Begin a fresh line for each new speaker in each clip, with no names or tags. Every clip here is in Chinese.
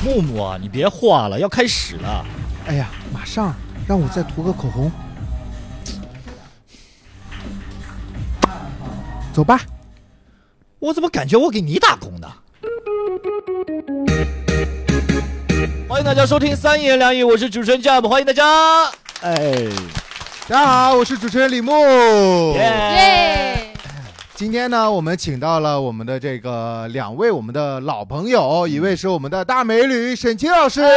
木木啊，你别画了，要开始了。
哎呀，马上让我再涂个口红。走吧。
我怎么感觉我给你打工呢？欢迎大家收听三言两语，我是主持人 Jump， 欢迎大家。哎，
大家好，我是主持人李牧。
耶！
今天呢，我们请到了我们的这个两位我们的老朋友，一位是我们的大美女沈清老师，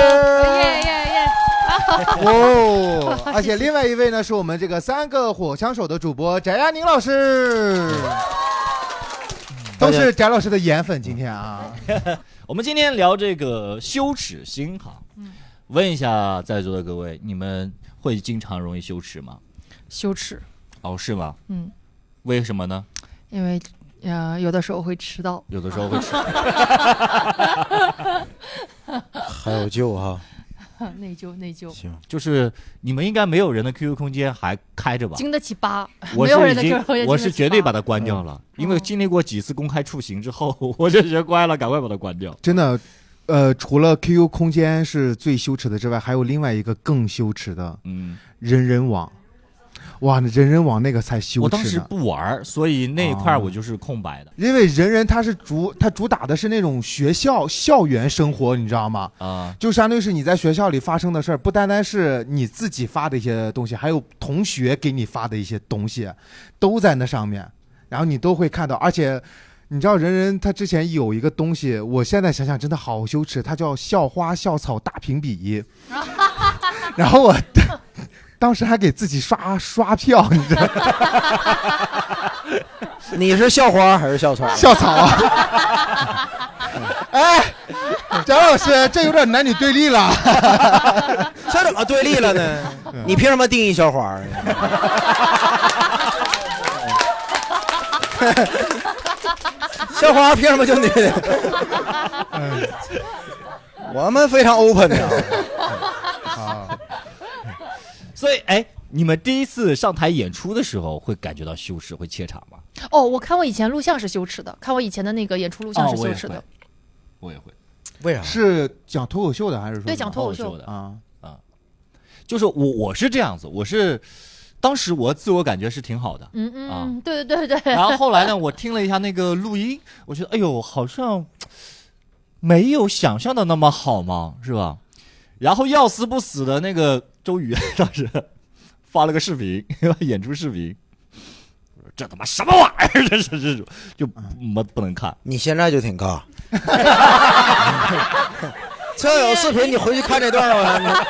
哦，而且另外一位呢是我们这个三个火枪手的主播翟亚宁老师，都是翟老师的颜粉。今天啊，
我们今天聊这个羞耻心哈。问一下在座的各位，你们会经常容易羞耻吗？
羞耻。
哦，是吗？为什么呢？
因为有的时候会迟到，
有的时候会迟。
还有救哈。
内疚。
行，
就是你们应该没有人的 QQ 空间还开着吧？
经得起8，
我
没有人的
是已
QQ 空间
经，我是绝对把它关掉了，因为经历过几次公开处刑之后，我就学乖了，赶快把它关掉。
真的，除了 QQ 空间是最羞耻的之外，还有另外一个更羞耻的，人人网。哇，那人人网那个才羞耻呢。
我当时不玩，所以那一块我就是空白的。
因为人人它主打的是那种校园生活，你知道吗？就相当于是你在学校里发生的事儿，不单单是你自己发的一些东西，还有同学给你发的一些东西，都在那上面，然后你都会看到。而且你知道人人他之前有一个东西，我现在想想真的好羞耻，它叫校花校草大评比。然后我当时还给自己刷票，你知道？
你是校花还是校草？
校草啊！哎，张老师，这有点男女对立了。
这怎么对立了呢？你凭什么定义校花？校花凭什么就女的？我们非常 open 的。
所以，哎，你们第一次上台演出的时候，会感觉到羞耻，会怯场吗？
哦，我看我以前录像是羞耻的，看我以前的那个演出录像是羞耻的。
我也会。
为啥？
是讲脱口秀的还是说？
对，讲脱口秀
的啊。就是我是这样子，当时我自我感觉是挺好的。
对。
然后后来呢，我听了一下那个录音，我觉得哎呦，好像没有想象的那么好嘛，是吧？然后要死不死的那个周宇当时发了个视频，演出视频，这他妈什么玩意儿？这是就不能看。
你现在就挺尬。这有视频，你回去看这段吧。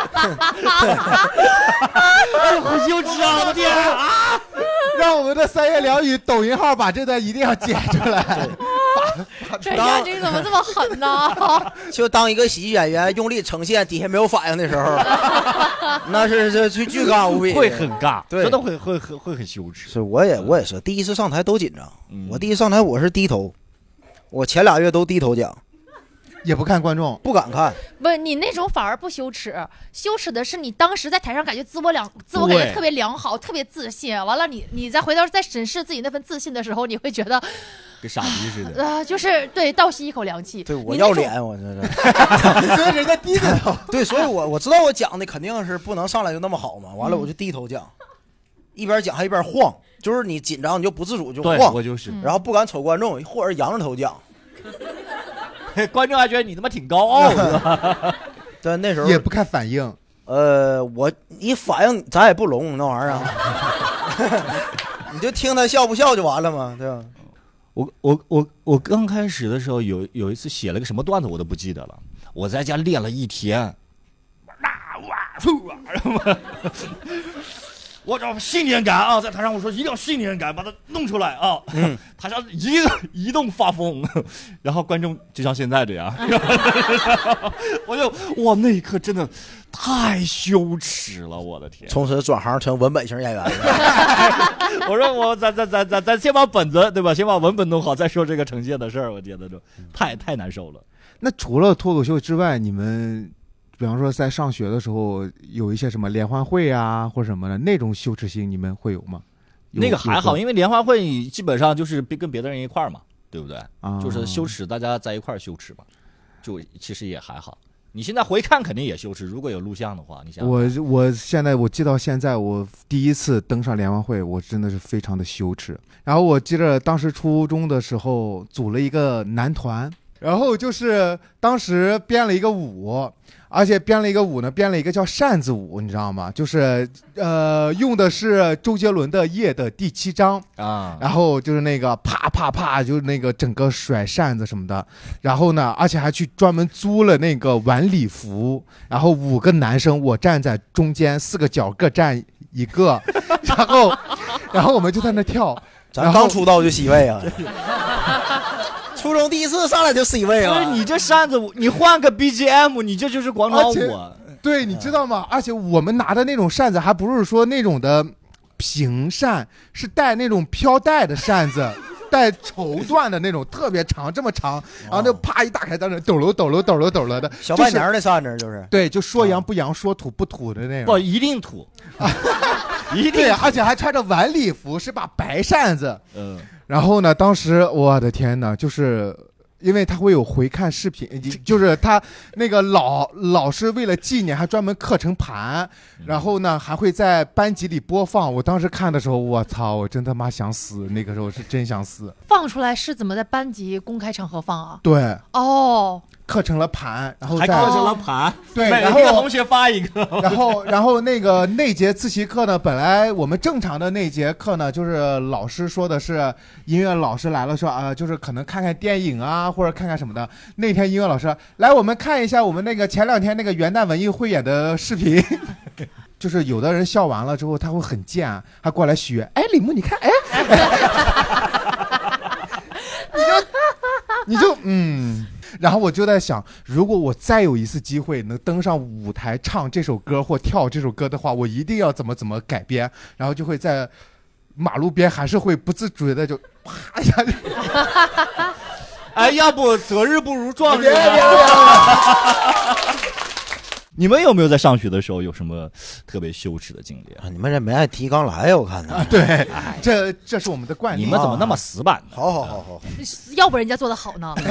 哎，好羞耻啊！我的天啊！
让我们的三言两语抖音号把这段一定要剪出来。
这亚宁怎么这么狠呢？
就当一个喜剧演员用力呈现，底下没有反应的时候，那是巨尬无比，
会很尬，
对，
真的会很羞耻。
是，我也是第一次上台都紧张。我第一次上台我是低头，我前2月都低头讲。
也不看观众，
不敢看。
不是你那种反而不羞耻，羞耻的是你当时在台上感觉自我感觉特别良好，特别自信。完了你再回头再审视自己那份自信的时候，你会觉得
跟傻逼似的。
就是对，倒吸一口凉气。
对，我要脸，我这是。
所以人家低着头。
对，所以我知道我讲的肯定是不能上来就那么好嘛。完了我就低头讲，一边讲还一边晃，就是你紧张你就不自主就晃。
对，我就是。
然后不敢瞅观众，或者仰着头讲。
观众还觉得你他妈挺高傲的。
对，那时候
也不看反应。
你反应咱也不聋那玩意儿啊。你就听他笑不笑就完了嘛，对吧？
我刚开始的时候有一次写了个什么段子我都不记得了，我在家练了1天。我找信念感啊，在台上我说一定要信念感，把它弄出来啊。台上一动发疯，然后观众就像现在这样，我就哇，那一刻真的太羞耻了，我的天！
从此转行成文本型演员。
我说咱先把本子对吧？先把文本弄好，再说这个呈现的事儿。我觉得就太难受了。
那除了脱口秀之外，你们？比方说在上学的时候有一些什么联欢会啊或者什么的那种羞耻心，你们会有吗？
那个还好，因为联欢会基本上就是跟别的人一块儿嘛，对不对？就是羞耻，大家在一块儿羞耻嘛。 就其实也还好。你现在回看肯定也羞耻，如果有录像的话，你想
我现在我记到现在，我第一次登上联欢会，我真的是非常的羞耻。然后我记得当时初中的时候组了一个男团，然后就是当时编了一个舞。而且编了一个舞呢，编了一个叫扇子舞，你知道吗？就是用的是周杰伦的《夜》的第7章啊，然后就是那个啪啪啪，就是那个整个甩扇子什么的。然后呢，而且还去专门租了那个晚礼服，然后5个男生，我站在中间，4个角各站一个，然后我们就在那跳。
咱刚出道就C位啊。初中第一次上来就 C 位啊！
不是你这扇子舞，你换个 BGM， 你这就是广场舞啊！
对，你知道吗？而且我们拿的那种扇子还不是说那种的平扇，是带那种飘带的扇子，带绸缎的那种，特别长，这么长，然后就啪一打开，当时抖喽的，
小半年的扇子就是。
对，就说洋不洋，说土不土的那种。
不，一定土，一定。
对，而且还穿着晚礼服，是把白扇子。然后呢，当时我的天哪，就是因为他会有回看视频，就是他那个老师为了纪念还专门刻成盘，然后呢还会在班级里播放。我当时看的时候，我操，我真他妈想死，那个时候是真想死。
放出来是怎么在班级公开场合放啊？
对，
哦。
刻成了盘，然后
还刻成了盘，
对，
每个同学发一个。
然后那个那节自习课呢，本来我们正常的那节课呢，就是老师说的是音乐老师来了说就是可能看看电影啊，或者看看什么的。那天音乐老师来，我们看一下我们那个前2天那个元旦文艺汇演的视频。就是有的人笑完了之后，他会很贱，还过来学。哎，李牧，你看，哎，你就然后我就在想，如果我再有一次机会能登上舞台唱这首歌或跳这首歌的话，我一定要怎么改编，然后就会在马路边还是会不自主的就啪一下就
哎，要不择日不如撞日。你们有没有在上学的时候有什么特别羞耻的经历啊？
你们这没爱提纲来，我看
啊，对，这是我们的惯例。
你们怎么那么死板呢？
好，
要不人家做的好呢？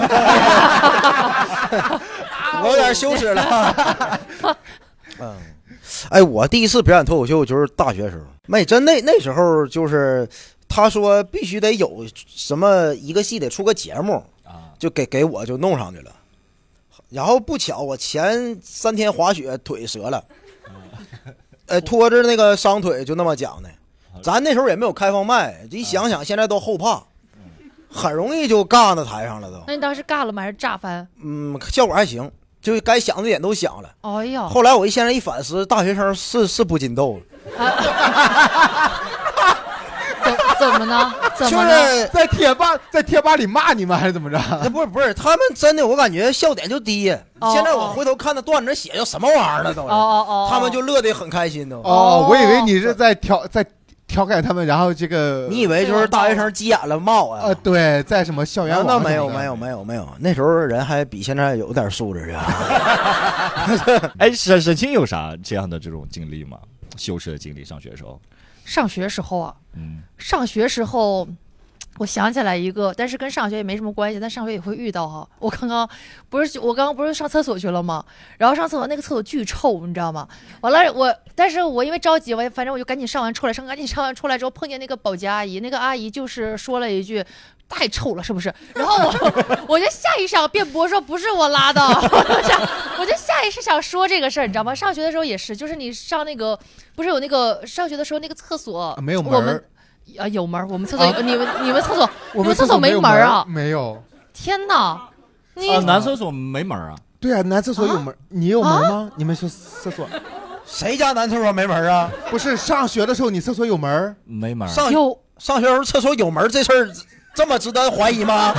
我有点羞耻了。哎，我第一次表演脱口秀就是大学时候，那时候就是他说必须得有什么一个戏得出个节目啊，就给我就弄上去了。然后不巧，我前3天滑雪腿折了，拖着那个伤腿就那么讲的。咱那时候也没有开放麦，一想想现在都后怕，很容易就尬到台上了都。
那你当时尬了吗？还是炸翻？
效果还行，就该想的点都想了。
哎呀！
后来我现在一反思，大学生是不禁斗了。
怎么呢？
就是在贴吧里骂你们还是怎么着？
不是，他们真的我感觉笑点就低。现在我回头看那段子写叫什么玩意儿了都。他们就乐得很开心都。
我以为你是在调侃他们，然后这个
你以为就是大学生急眼了骂我呀？
对，在什么校园网
那没有，那时候人还比现在有点素质啊。
哎，沈清有啥这样的这种经历吗？羞耻的经历，上学的时候。
上学时候啊，上学时候，我想起来一个，但是跟上学也没什么关系，但上学也会遇到哈。我刚刚不是上厕所去了吗？然后上厕所那个厕所巨臭，你知道吗？完了但是我因为着急，反正我就赶紧上完出来之后碰见那个保洁阿姨，那个阿姨就是说了一句。太臭了，是不是？然后我就下意识想辩驳说不是我拉的，我就下意识想说这个事儿，你知道吗？上学的时候也是，就是你上那个不是有那个上学的时候那个厕所
没有门，
我们有门，我们厕所有，你们厕所你们厕所没门啊？
没有。
天哪！
男厕所没门啊？
对啊，男厕所有门，你有门吗？你们厕所？
谁家男厕所没门啊？
不是上学的时候你厕所有门？
没门。
上学时候厕所有门这事儿。这么值得怀疑吗？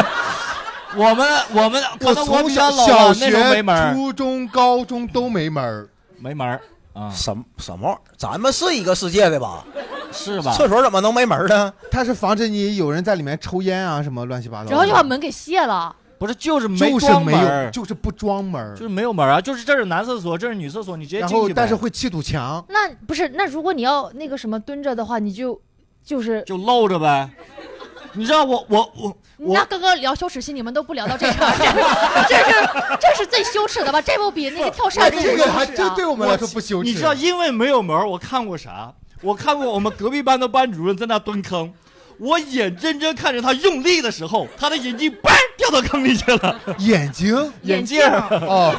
我从小学、初中、高中都没门，
没门啊！
什么玩意儿？咱们是一个世界的吧？
是吧？
厕所怎么能没门呢？
它是防止你有人在里面抽烟啊，什么乱七八糟。
然后就把门给卸了。
不是，就是没装门，
就是不装门，
就是没有门啊！就是这是男厕所，这是女厕所，你直接进去。
然后但是会砌堵墙。
那不是，那如果你要那个什么蹲着的话，你就
露着呗。 你知道我
那刚刚聊羞耻心，你们都不聊到这茬，这是最羞耻的吧？这不比那个跳扇子
这个还
羞耻
真对我们来说不羞耻。
你知道，因为没有门，我看过啥？我看过我们隔壁班的班主任在那蹲坑，我眼睁睁看着他用力的时候，他的眼睛嘣掉到坑里去了。
眼睛哦，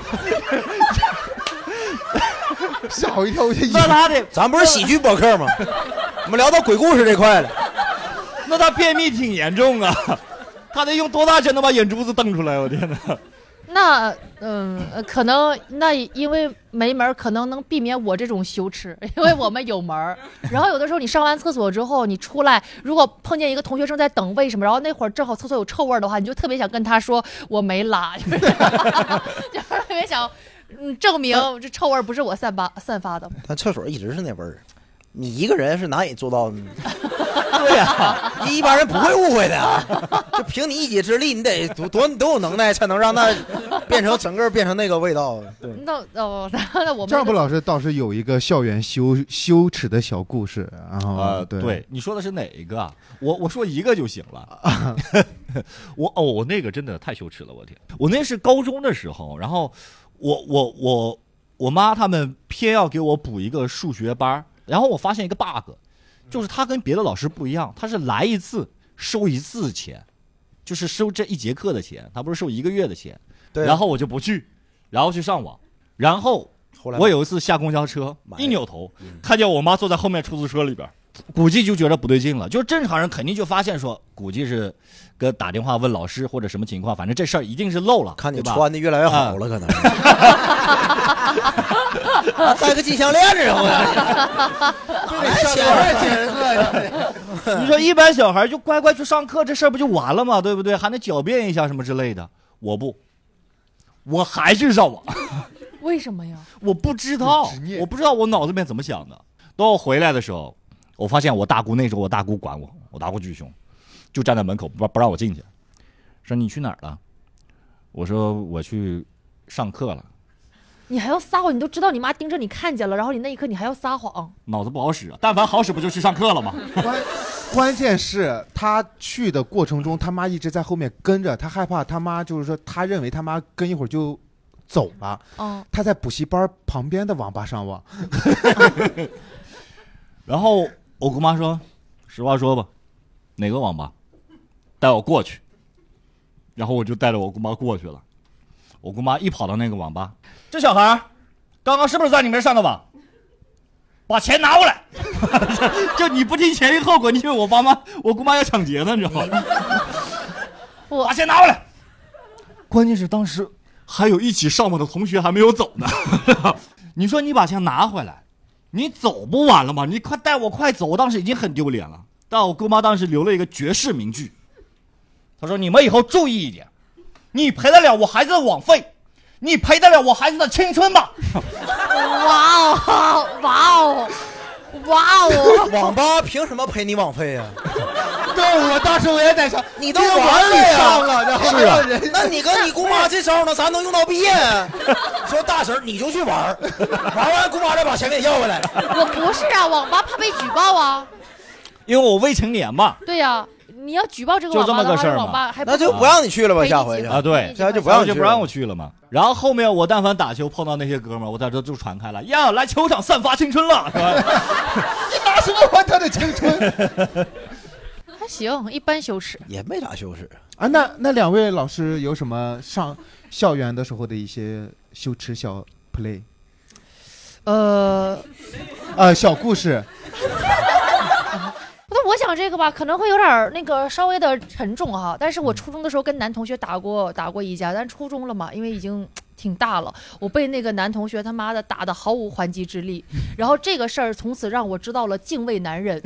吓我一跳！我就
那他的，
咱不是喜剧播客吗？我们聊到鬼故事这块了。
那他便秘挺严重啊，他得用多大劲能把眼珠子瞪出来？我天哪！
那可能那因为没门，可能能避免我这种羞耻，因为我们有门。然后有的时候你上完厕所之后，你出来，如果碰见一个同学正在等位什么，然后那会儿正好厕所有臭味的话，你就特别想跟他说我没拉，就是特别想证明这臭味不是我散发的。
但厕所一直是那味儿，你一个人是难以做到的。
对呀，
一般人不会误会的啊。就凭你一己之力，你得多有能耐，才能让它变成整个变成那个味道。对，
那我们
张布老师倒是有一个校园羞耻的小故事，然后
对，你说的是哪一个啊？我说一个就行了。我那个真的太羞耻了，我天！我那是高中的时候，然后我妈他们偏要给我补一个数学班，然后我发现一个 bug。就是他跟别的老师不一样，他是来一次收一次钱，就是收这一节课的钱，他不是收1个月的钱。
对、啊。
然后我就不去，然后去上网。然后我有一次下公交车，一扭头看见我妈坐在后面出租车里边，估计就觉得不对劲了。就是正常人肯定就发现说，估计是跟打电话问老师或者什么情况，反正这事儿一定是漏了。
看你穿的越来越好了，可能是。带个金项链之后呢？
你说一般小孩就乖乖去上课，这事儿不就完了吗？对不对？还能狡辩一下什么之类的。我不，我还去上网。
为什么呀？
我不知道，我脑子里面怎么想的。等我回来的时候，我发现我大姑那时候我大姑管我，我大姑巨凶，就站在门口不让我进去，说你去哪儿了？我说我去上课了。
你还要撒谎？你都知道你妈盯着你看见了，然后你那一刻你还要撒谎？
脑子不好使啊！但凡好使不就去上课了吗？
关键是他去的过程中，他妈一直在后面跟着，他害怕他妈就是说，他认为他妈跟一会儿就走了。他在补习班旁边的网吧上网。
然后我姑妈说：“实话说吧，哪个网吧？带我过去。”然后我就带着我姑妈过去了。我姑妈一跑到那个网吧，这小孩刚刚是不是在你们上的网？把钱拿过来！就你不听前因后果，你以为我姑妈要抢劫呢？你知道吗？把钱拿过来！关键是当时还有一起上网的同学还没有走呢。你说你把钱拿回来，你走不完了吗？你快带我快走！我当时已经很丢脸了，但我姑妈当时留了一个绝世名句，她说：“你们以后注意一点。”你赔得了我孩子的网费，你赔得了我孩子的青春吗？
哇哦，哇哦，哇哦！
网吧凭什么赔你网费呀？
对，我当时我也在想，
你都玩了呀，
然后
是啊，
那你跟你姑妈这招呢，咱能用到毕业。说大婶你就去玩完姑妈再把钱给你要回来。
我不是啊，网吧怕被举报啊。
因为我未成年嘛。
对呀。你要举报这个网吧的话，
就这么个事儿嘛，
网吧还
那就不让你去了吧，下回
啊，对，
下回就不
让我去了嘛。然后后面我但凡打球碰到那些哥们儿，我在这就传开了，呀，来球场散发青春了，是吧？
你拿什么还他的青春？
还行，一般羞耻，
也没啥羞耻
啊。那两位老师有什么上校园的时候的一些羞耻小 play？小故事。
那我讲这个吧，可能会有点那个稍微的沉重哈。但是我初中的时候跟男同学打过一架，但初中了嘛，因为已经挺大了，我被那个男同学他妈的打得毫无还击之力。然后这个事儿从此让我知道了敬畏男人，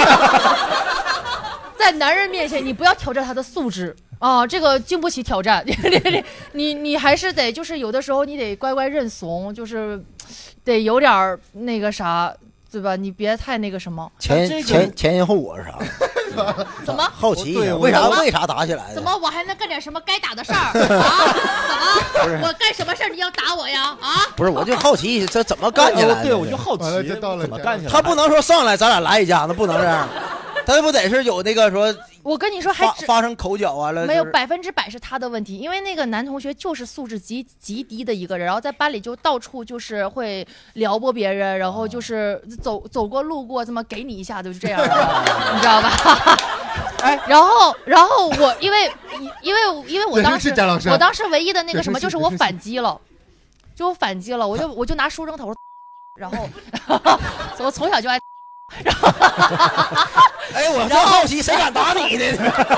在男人面前你不要挑战他的素质啊，这个经不起挑战。你还是得就是有的时候你得乖乖认怂，就是得有点那个啥。对吧？你别太那个什么。
前因后果是啥？
怎么？
好奇一下，为啥打起来的？
怎么我还能干点什么该打的事儿啊？怎么？我干什么事儿你要打我呀？啊？
不是，我就好奇这怎么干起来的？
对，我就好奇怎么干起来。
他不能说上来咱俩来一架，那不能这样。他不得是有那个说
我跟你说还
发生口角完了，
没有100%是他的问题，因为那个男同学就是素质极低的一个人，然后在班里就到处就是会撩拨别人，然后就是走过路过这么给你一下就这样你知道吧？哎，然后我因为我当时唯一的那个什么就是我反击了，我就拿书扔头，然后我从小就爱。然后，
哎，我真好奇谁敢打你呢？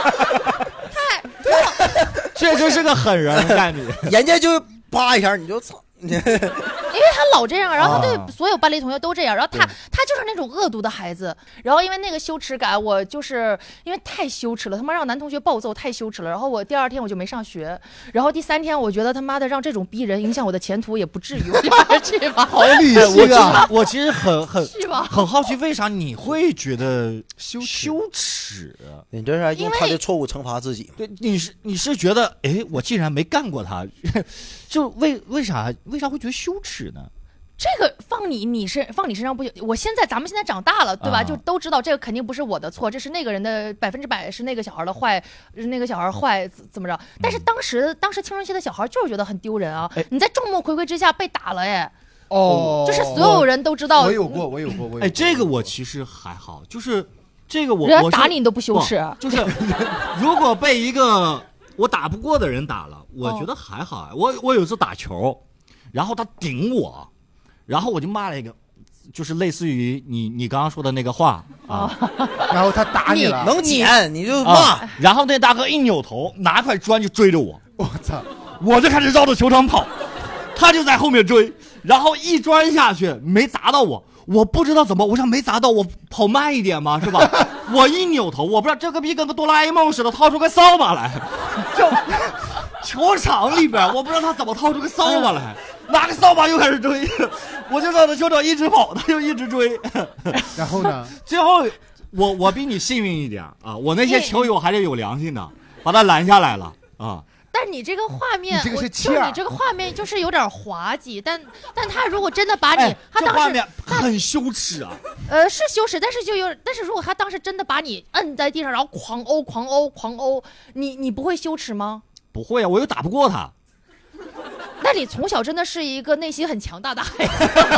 确实是个狠人，干你，
人家就啪一下你就操。
因为他老这样，然后他对所有班里同学都这样，然后他就是那种恶毒的孩子，然后因为那个羞耻感，我就是因为太羞耻了，他妈让男同学暴揍太羞耻了，然后我第2天我就没上学，然后第3天我觉得他妈的让这种逼人影响我的前途也不至于，我就还是去吧。
好理性啊！
我其实很好奇，为啥你会觉得羞耻？
你这是用他的错误惩罚自己。
对，你是觉得，哎，我既然没干过他，就为啥会觉得羞耻呢？
这个放你身上不行。咱们现在长大了，对吧？就都知道这个肯定不是我的错，这是那个人的100%是那个小孩的坏，是那个小孩坏怎么着？但是当时青春期的小孩就是觉得很丢人啊！你在众目睽睽之下被打了，哎，就是所有人都知道。
我有过。
哎，这个我其实还好，就是这个
人家打你都不羞耻，
就是如果被一个我打不过的人打了，我觉得还好。我有一次打球，然后他顶我，然后我就骂了一个，就是类似于你刚刚说的那个话啊，
然后他打你了，
能捡你就骂，
然后那大哥一扭头拿块砖就追着我，
我操，
我就开始绕着球场跑，他就在后面追，然后一砖下去没砸到我不知道怎么，我想没砸到，我跑慢一点嘛，是吧？我一扭头，我不知道这个逼跟个哆啦 A 梦似的掏出个扫把来，就球场里边，我不知道他怎么掏出个扫把来，拿个扫把又开始追，我就绕着球场一直跑，他就一直追。
然后呢？
最后我比你幸运一点啊，我那些球友还是有良心的，把他拦下来了啊。
但你这个画面，
你这个是
你这个画面就是有点滑稽，但他如果真的把你，他当时
这画面很羞耻啊。
是羞耻，但是如果他当时真的把你摁在地上，然后狂殴，你不会羞耻吗？
不会啊，我又打不过他。
那你从小真的是一个内心很强大的孩子。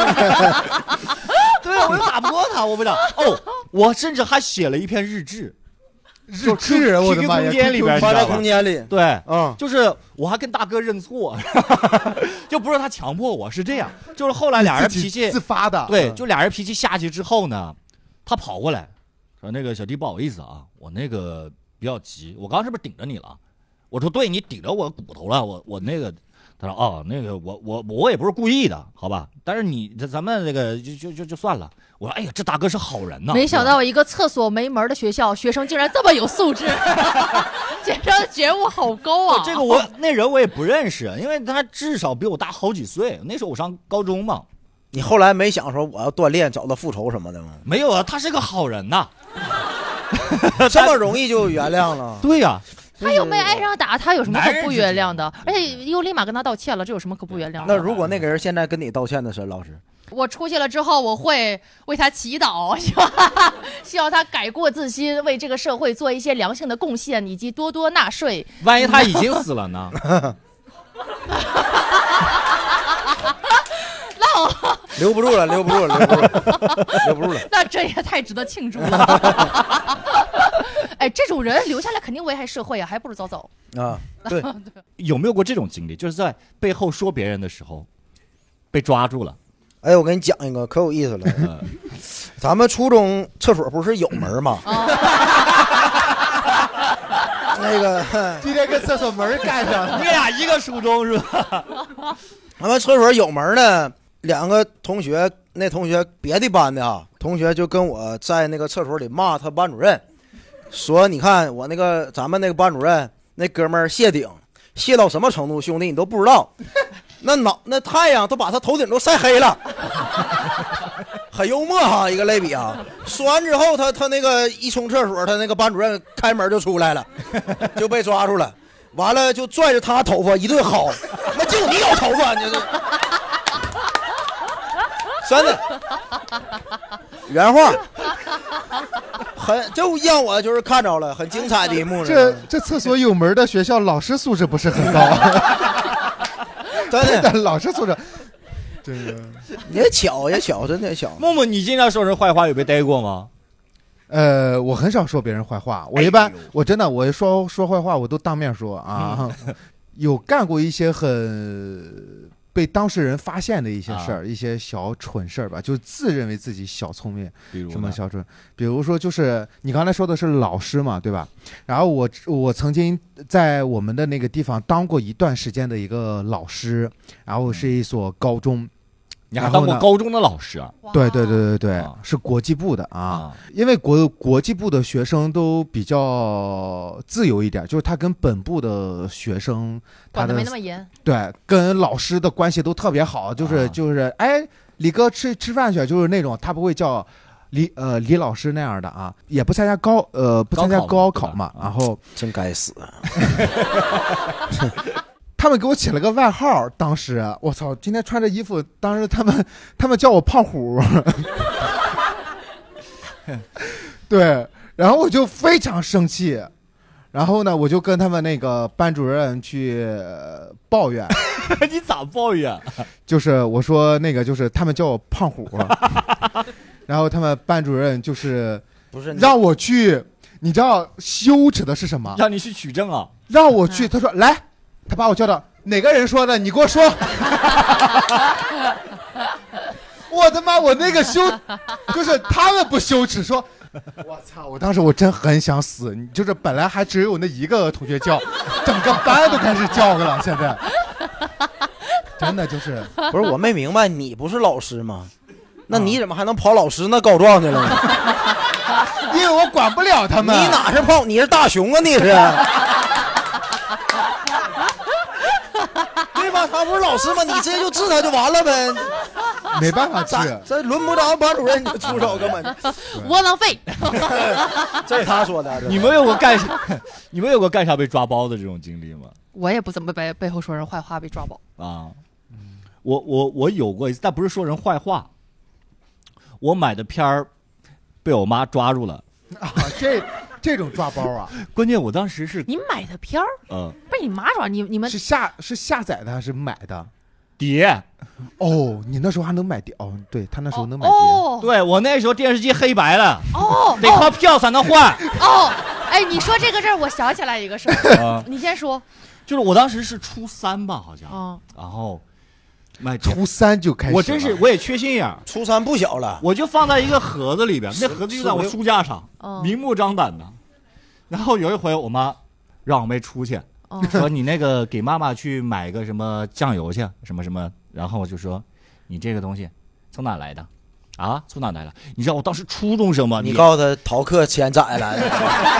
对啊，我又打不过他，我不知道。哦，我甚至还写了一篇日志。
我的妈呀！
空间里边，
发在空间里，
对，就是我还跟大哥认错，就不是他强迫我，是这样，就是后来俩人脾气
自发的，
对，就俩人脾气下去之后呢，他跑过来说：“那个小弟不好意思啊，我那个比较急，我刚刚是不是顶着你了？”我说：“对，你顶着我骨头了，我那个。”他说：“哦，那个我也不是故意的，好吧？但是咱们那个就算了。”我说：“哎呀，这大哥是好人呐！”
没想到一个厕所没门的学校，学生竟然这么有素质，学生的觉悟好高啊！
这个那人我也不认识，因为他至少比我大好几岁。那时候我上高中嘛。
你后来没想说我要锻炼，找他复仇什么的吗？
没有啊，他是个好人呐，
这么容易就原谅了？
对呀。
他又没挨上打，他有什么可不原谅的？而且又立马跟他道歉了，这有什么可不原谅的？
那如果那个人现在跟你道歉的，沈老师，
我出去了之后，我会为他祈祷，希望他改过自新，为这个社会做一些良性的贡献，以及多多纳税。
万一他已经死了呢？
留不住了。
那这也太值得庆祝了。哎，这种人留下来肯定危害社会啊，还不如早走
啊。对，
有没有过这种经历？就是在背后说别人的时候被抓住了。
哎，我给你讲一个可有意思了。咱们初中厕所不是有门吗？那个
今天跟厕所门干上了。
你俩一个初中是吧？
咱们厕所有门呢，两个同学，那同学别的班的啊，同学就跟我在那个厕所里骂他班主任，说你看我那个咱们那个班主任那哥们儿谢顶，谢到什么程度，兄弟你都不知道，那太阳都把他头顶都晒黑了。很幽默哈，一个类比啊。说完之后，他那个一冲厕所，他那个班主任开门就出来了，就被抓住了。完了就拽着他头发一顿薅，那就你有头发，你这真的原话， 就让我就是看着了，很精彩的一幕。
这厕所有门的学校，老师素质不是很高，
真的
老师素质。这个
也巧，真的巧。
默默，你经常说人坏话，有被逮过吗？
我很少说别人坏话，我一般、我真的我说坏话我都当面说啊，有干过一些很被当事人发现的一些事儿，一些小蠢事儿吧，就自认为自己小聪明，
比如
什么小蠢，比如说就是你刚才说的是老师嘛，对吧？然后我曾经在我们的那个地方当过一段时间的一个老师，然后是一所高中。
你还当过高中的老师啊？
对，是国际部的啊。因为国际部的学生都比较自由一点，就是他跟本部的学生
管得没那么严。
对，跟老师的关系都特别好，就是哎，李哥吃饭去，就是那种他不会叫李老师那样的啊，也不参加高考嘛，然后
真该死。
他们给我起了个外号，当时我操，今天穿着衣服，当时他们叫我胖虎，对，然后我就非常生气，然后呢，我就跟他们那个班主任去抱怨。
你咋抱怨？
就是我说那个，就是他们叫我胖虎，然后他们班主任就是
不是
让我去，你知道羞耻的是什么？
让你去取证啊？
让我去，他说来。他把我叫到，哪个人说的？你给我说。我的妈！我那个就是他们不羞耻，说，我操！我当时我真很想死，就是本来还只有那一个同学叫，整个班都开始叫了，现在。真的就是，
不是我没明白，你不是老师吗？那你怎么还能跑老师那告状去了呢？
因为我管不了他们。
你哪是跑？你是大熊啊！你是。对吧？他不是老师吗？你直接就治他就完了呗。
没办法治，
这轮不着班主任你就出手，根本
窝囊废。
这是他说的。
你们有过干啥被抓包的这种经历吗？
我也不怎么背后说人坏话被抓包
啊。我有过一次，但不是说人坏话。我买的片儿被我妈抓住了
啊！这种抓包啊！
关键我当时是
你买的片儿，被你妈抓，你们
是下载的还是买的？
碟。
哦，你那时候还能买碟？哦，对他那时候能买碟。
哦，
对我那时候电视机黑白了，得靠票才能换。
哎，你说这个事儿，我想起来一个事儿，你先说。
就是我当时是初3吧，好像，然后。
初3就开始，
我也缺心眼儿，
初3不小了，
我就放在一个盒子里边，那盒子就在我书架上，明目张胆的。然后有一回我妈让我妹出去，说你那个给妈妈去买个什么酱油去，什么什么，然后我就说你这个东西从哪来的？啊，从哪来的？你知道我当时初中生吗？
你告诉他逃课钱咋来的？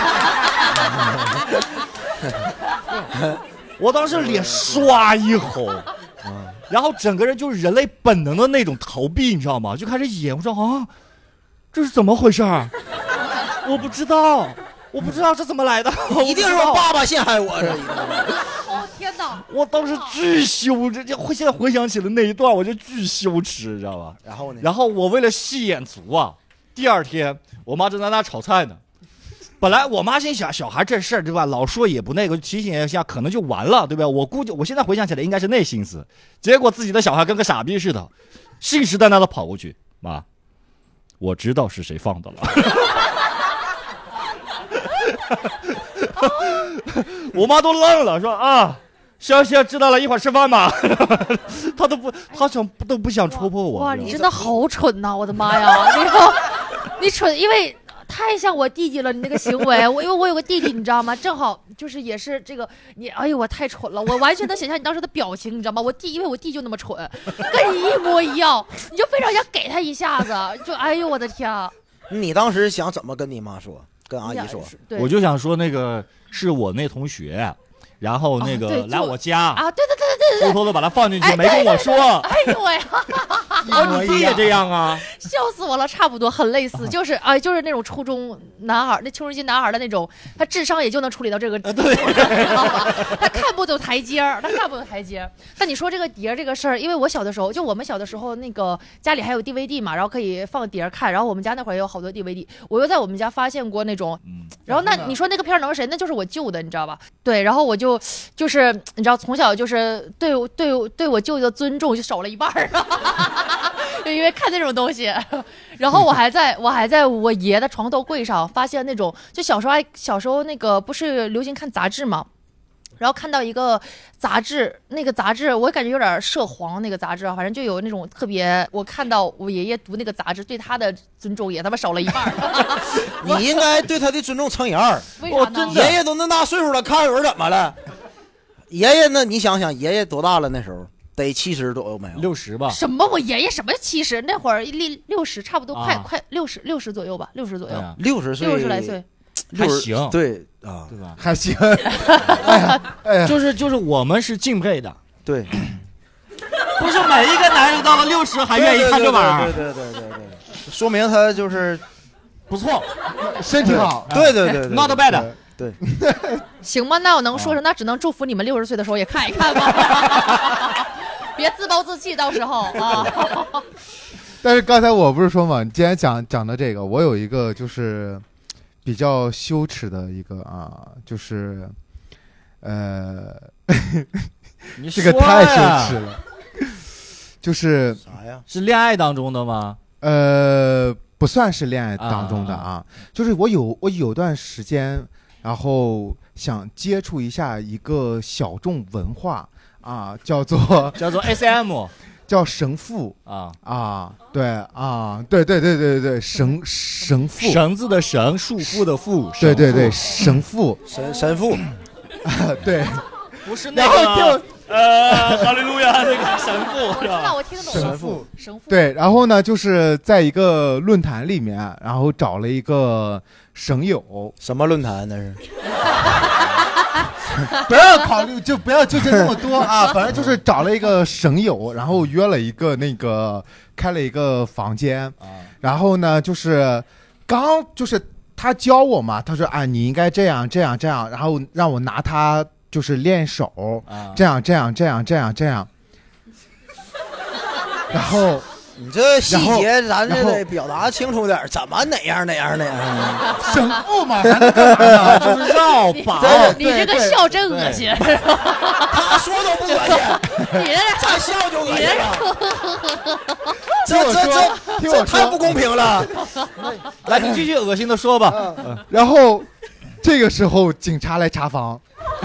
我当时脸刷一红。然后整个人就是人类本能的那种逃避，你知道吗？就开始演，我说啊，这是怎么回事？我不知道这怎么来的。
一定是我爸爸陷害我。
哦天哪！
我当时巨羞，现在回想起了那一段，我就巨羞耻，你知道吧？
然后呢？
然后我为了戏演足啊，第二天我妈正在那炒菜呢。本来我妈心想小孩这事儿对吧，老说也不那个，提醒一下可能就完了对吧？我估计我现在回想起来应该是那心思，结果自己的小孩跟个傻逼似的，信誓旦旦的跑过去，妈，我知道是谁放的了。我妈都愣了，说啊，行，知道了，一会儿吃饭吧。他都不想戳破我。
哇，你真的好蠢呐！我的妈呀，你蠢，因为。太像我弟弟了，你那个行为，因为我有个弟弟，你知道吗？正好就是也是这个你，哎呦，我太蠢了，我完全能想象你当时的表情，你知道吗？因为我弟就那么蠢，跟你一模一样，你就非常想给他一下子，就哎呦我的天啊！
你当时想怎么跟你妈说？跟阿姨说？
我就想说那个是我那同学。然后那个来我家
啊，对，
偷偷的把它放进去，没跟我说。
哎呦喂！
哦，你弟也这样啊？
笑死我了，差不多很类似，就是就是那种初中男孩，那青春期男孩的那种，他智商也就能处理到这个，
对，
他看不懂台阶儿，他看不懂台阶儿。但你说这个碟儿这个事儿，因为我小的时候，就我们小的时候那个家里还有 DVD 嘛，然后可以放碟儿看，然后我们家那会儿也有好多 DVD， 我又在我们家发现过那种，然后那你说那个片儿能是谁？那就是我舅的，你知道吧？对，然后我就是你知道从小就是对我舅舅的尊重就少了一半儿，就因为看这种东西。然后我还在我爷的床头柜上发现那种，就小时候那个不是流行看杂志吗？然后看到一个杂志，那个杂志我感觉有点涉黄，那个杂志啊，反正就有那种特别，我看到我爷爷读那个杂志，对他的尊重也他妈少了一半。
你应该对他的尊重乘以2。
为啥呢？
爷爷都那大岁数了，看有人怎么了？爷爷那你想想，爷爷多大了那时候？得70左右没有
？60吧？
什么？我爷爷什么70？那会儿60差不多，快60左右吧，60左右
，60岁
，60来岁。
还行，
对啊，
对吧？还行，
就是我们是敬佩的，
对，
不是每一个男人到了60还愿意看这玩意儿，
对，说明他就是
不错，
身体好，
对
，not bad，
对，
行吧，那我能说什么？那只能祝福你们60岁的时候也看一看吧，别自暴自弃，到时候啊。
但是刚才我不是说嘛，你既然讲的这个，我有一个就是比较羞耻的一个啊，就是这个太羞耻了，就是
啥呀？
是恋爱当中的吗？
不算是恋爱当中的啊，就是我有段时间，然后想接触一下一个小众文化啊，叫做
SM。
叫神父对，神父，
绳子的绳，束缚的缚，
对，神父，
神父，
对，
不是那个哈利路亚那个神父是吧？
我听懂了，
神父，
对，
然后呢，就是在一个论坛里面，然后找了一个绳友，
什么论坛那是？
不要考虑，就不要纠结那么多啊！反正就是找了一个绳友，然后约了一个开了一个房间，然后呢，就是就是他教我嘛，他说啊，你应该这样，然后让我拿他就是练手，这样，然后。
你这细节咱这得表达清楚点，怎么哪样？
神父嘛，还能干嘛呢？
就是绕把。
你这个笑真恶心。
他说都不恶心，
你这
再笑就恶心了。
这
太不公平了。
来，你继续恶心的说吧。
然后这个时候警察来查房。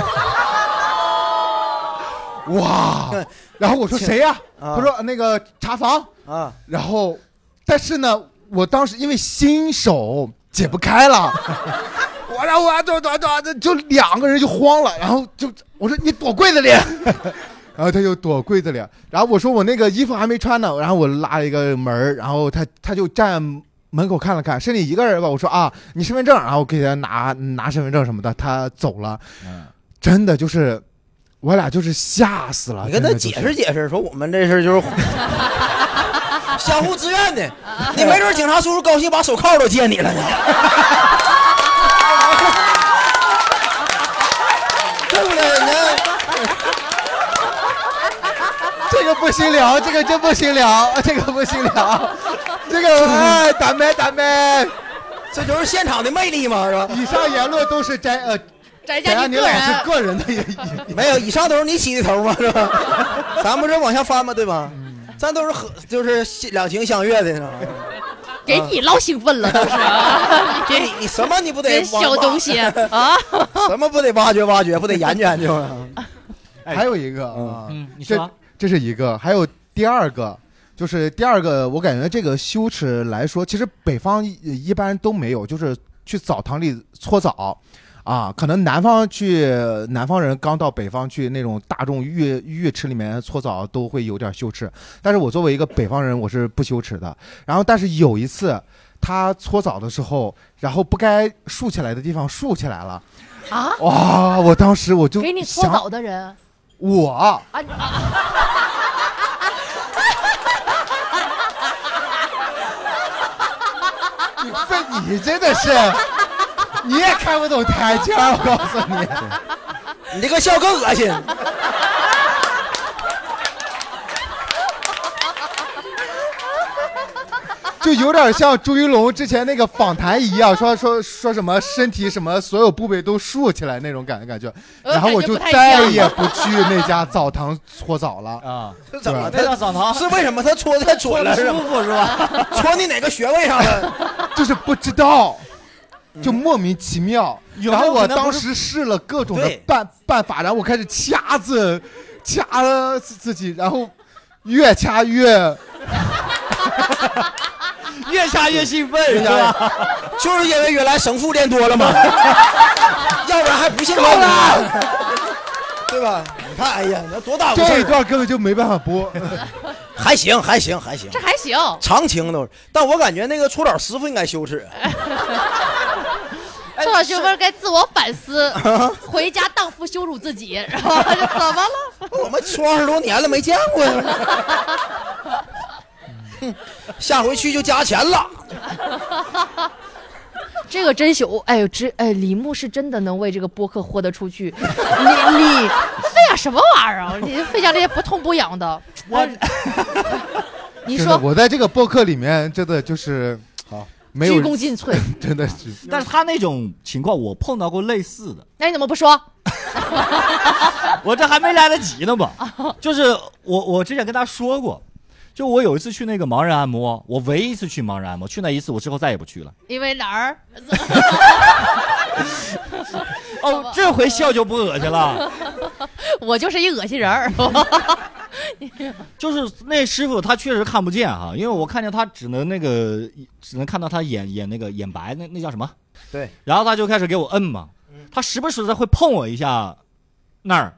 哇！然后我说谁呀？他说那个查房啊。然后，但是呢，我当时因为新手解不开了，然后我就2个人就慌了，然后我说你躲柜子里，然后他就躲柜子里，然后我说我那个衣服还没穿呢，然后我拉了一个门，然后他就站门口看了看，是你一个人吧？我说啊，你身份证，然后给他拿身份证什么的，他走了。真的就是我俩就是吓死了。
你跟他解释解释，说我们这事就是相互自愿的，你没准警察叔叔高兴把手铐都借你了呢。对不对？你看，
这个不行聊，这个真不行聊，这个不行聊，这个哎，打麦，
这就是现场的魅力嘛，是吧？
以上言论都是翟佳宁老师个人的，
没有，以上都是你起的头嘛，是吧？咱不是往下翻吗？对吧？咱都是就是两情相悦的，是吧？
给你老兴奋了，都是。
给你什么你不得
小东西啊？
什么不得挖掘，不得研究啊？
还有一个
你说
这是一个，还有第二个，就是第二个，我感觉这个羞耻来说，其实北方一般都没有，就是去澡堂里搓澡。啊，可能南方人刚到北方去那种大众浴池里面搓澡都会有点羞耻，但是我作为一个北方人，我是不羞耻的。然后，但是有一次他搓澡的时候，然后不该竖起来的地方竖起来了，啊！哇！我当时我就
给你搓澡的人，
我你真的是，你也看不懂台阶儿，我告诉你，
你这个笑更恶心。
就有点像朱一龙之前那个访谈一样，说什么身体什么所有部位都竖起来那种感觉，然后我就再也不去那家澡堂搓澡了啊！
怎么
那家澡堂
是为什么他搓的太准了？
舒服是吧？
搓你哪个穴位上了？
就是不知道，就莫名其妙。然后我当时试了各种的办法，然后我开始掐自己，然后越掐越。
越掐越兴奋，是吧？
就是因为原来省父练多了嘛，要不然还不信够了，对吧？你看，哎呀，那多大
这一段根本就没办法播，
还行，
这还行，
常青都是。但我感觉那个搓澡师傅应该羞耻。
搓澡师傅该自我反思，回家荡妇羞辱自己，然后就怎么了？
我们搓20多年了，没见过呀。下回去就加钱了。
这个真羞，李牧是真的能为这个播客豁得出去。你分享什么玩意儿啊？你分享这些不痛不痒的，你说
我在这个播客里面真的就是好没有
鞠躬尽瘁，
真的是。
但是他那种情况我碰到过类似的。
那你怎么不说？
我这还没来得及呢嘛。就是我之前跟他说过。就我有一次去那个盲人按摩，我唯一一次去盲人按摩，去那一次我之后再也不去了。
因为哪儿？
哦，这回笑就不恶心了。
我就是一恶心人儿。
就是那师傅他确实看不见哈，因为我看见他只能看到他眼那个眼白，那叫什么？
对。
然后他就开始给我摁嘛，他时不时的会碰我一下那儿。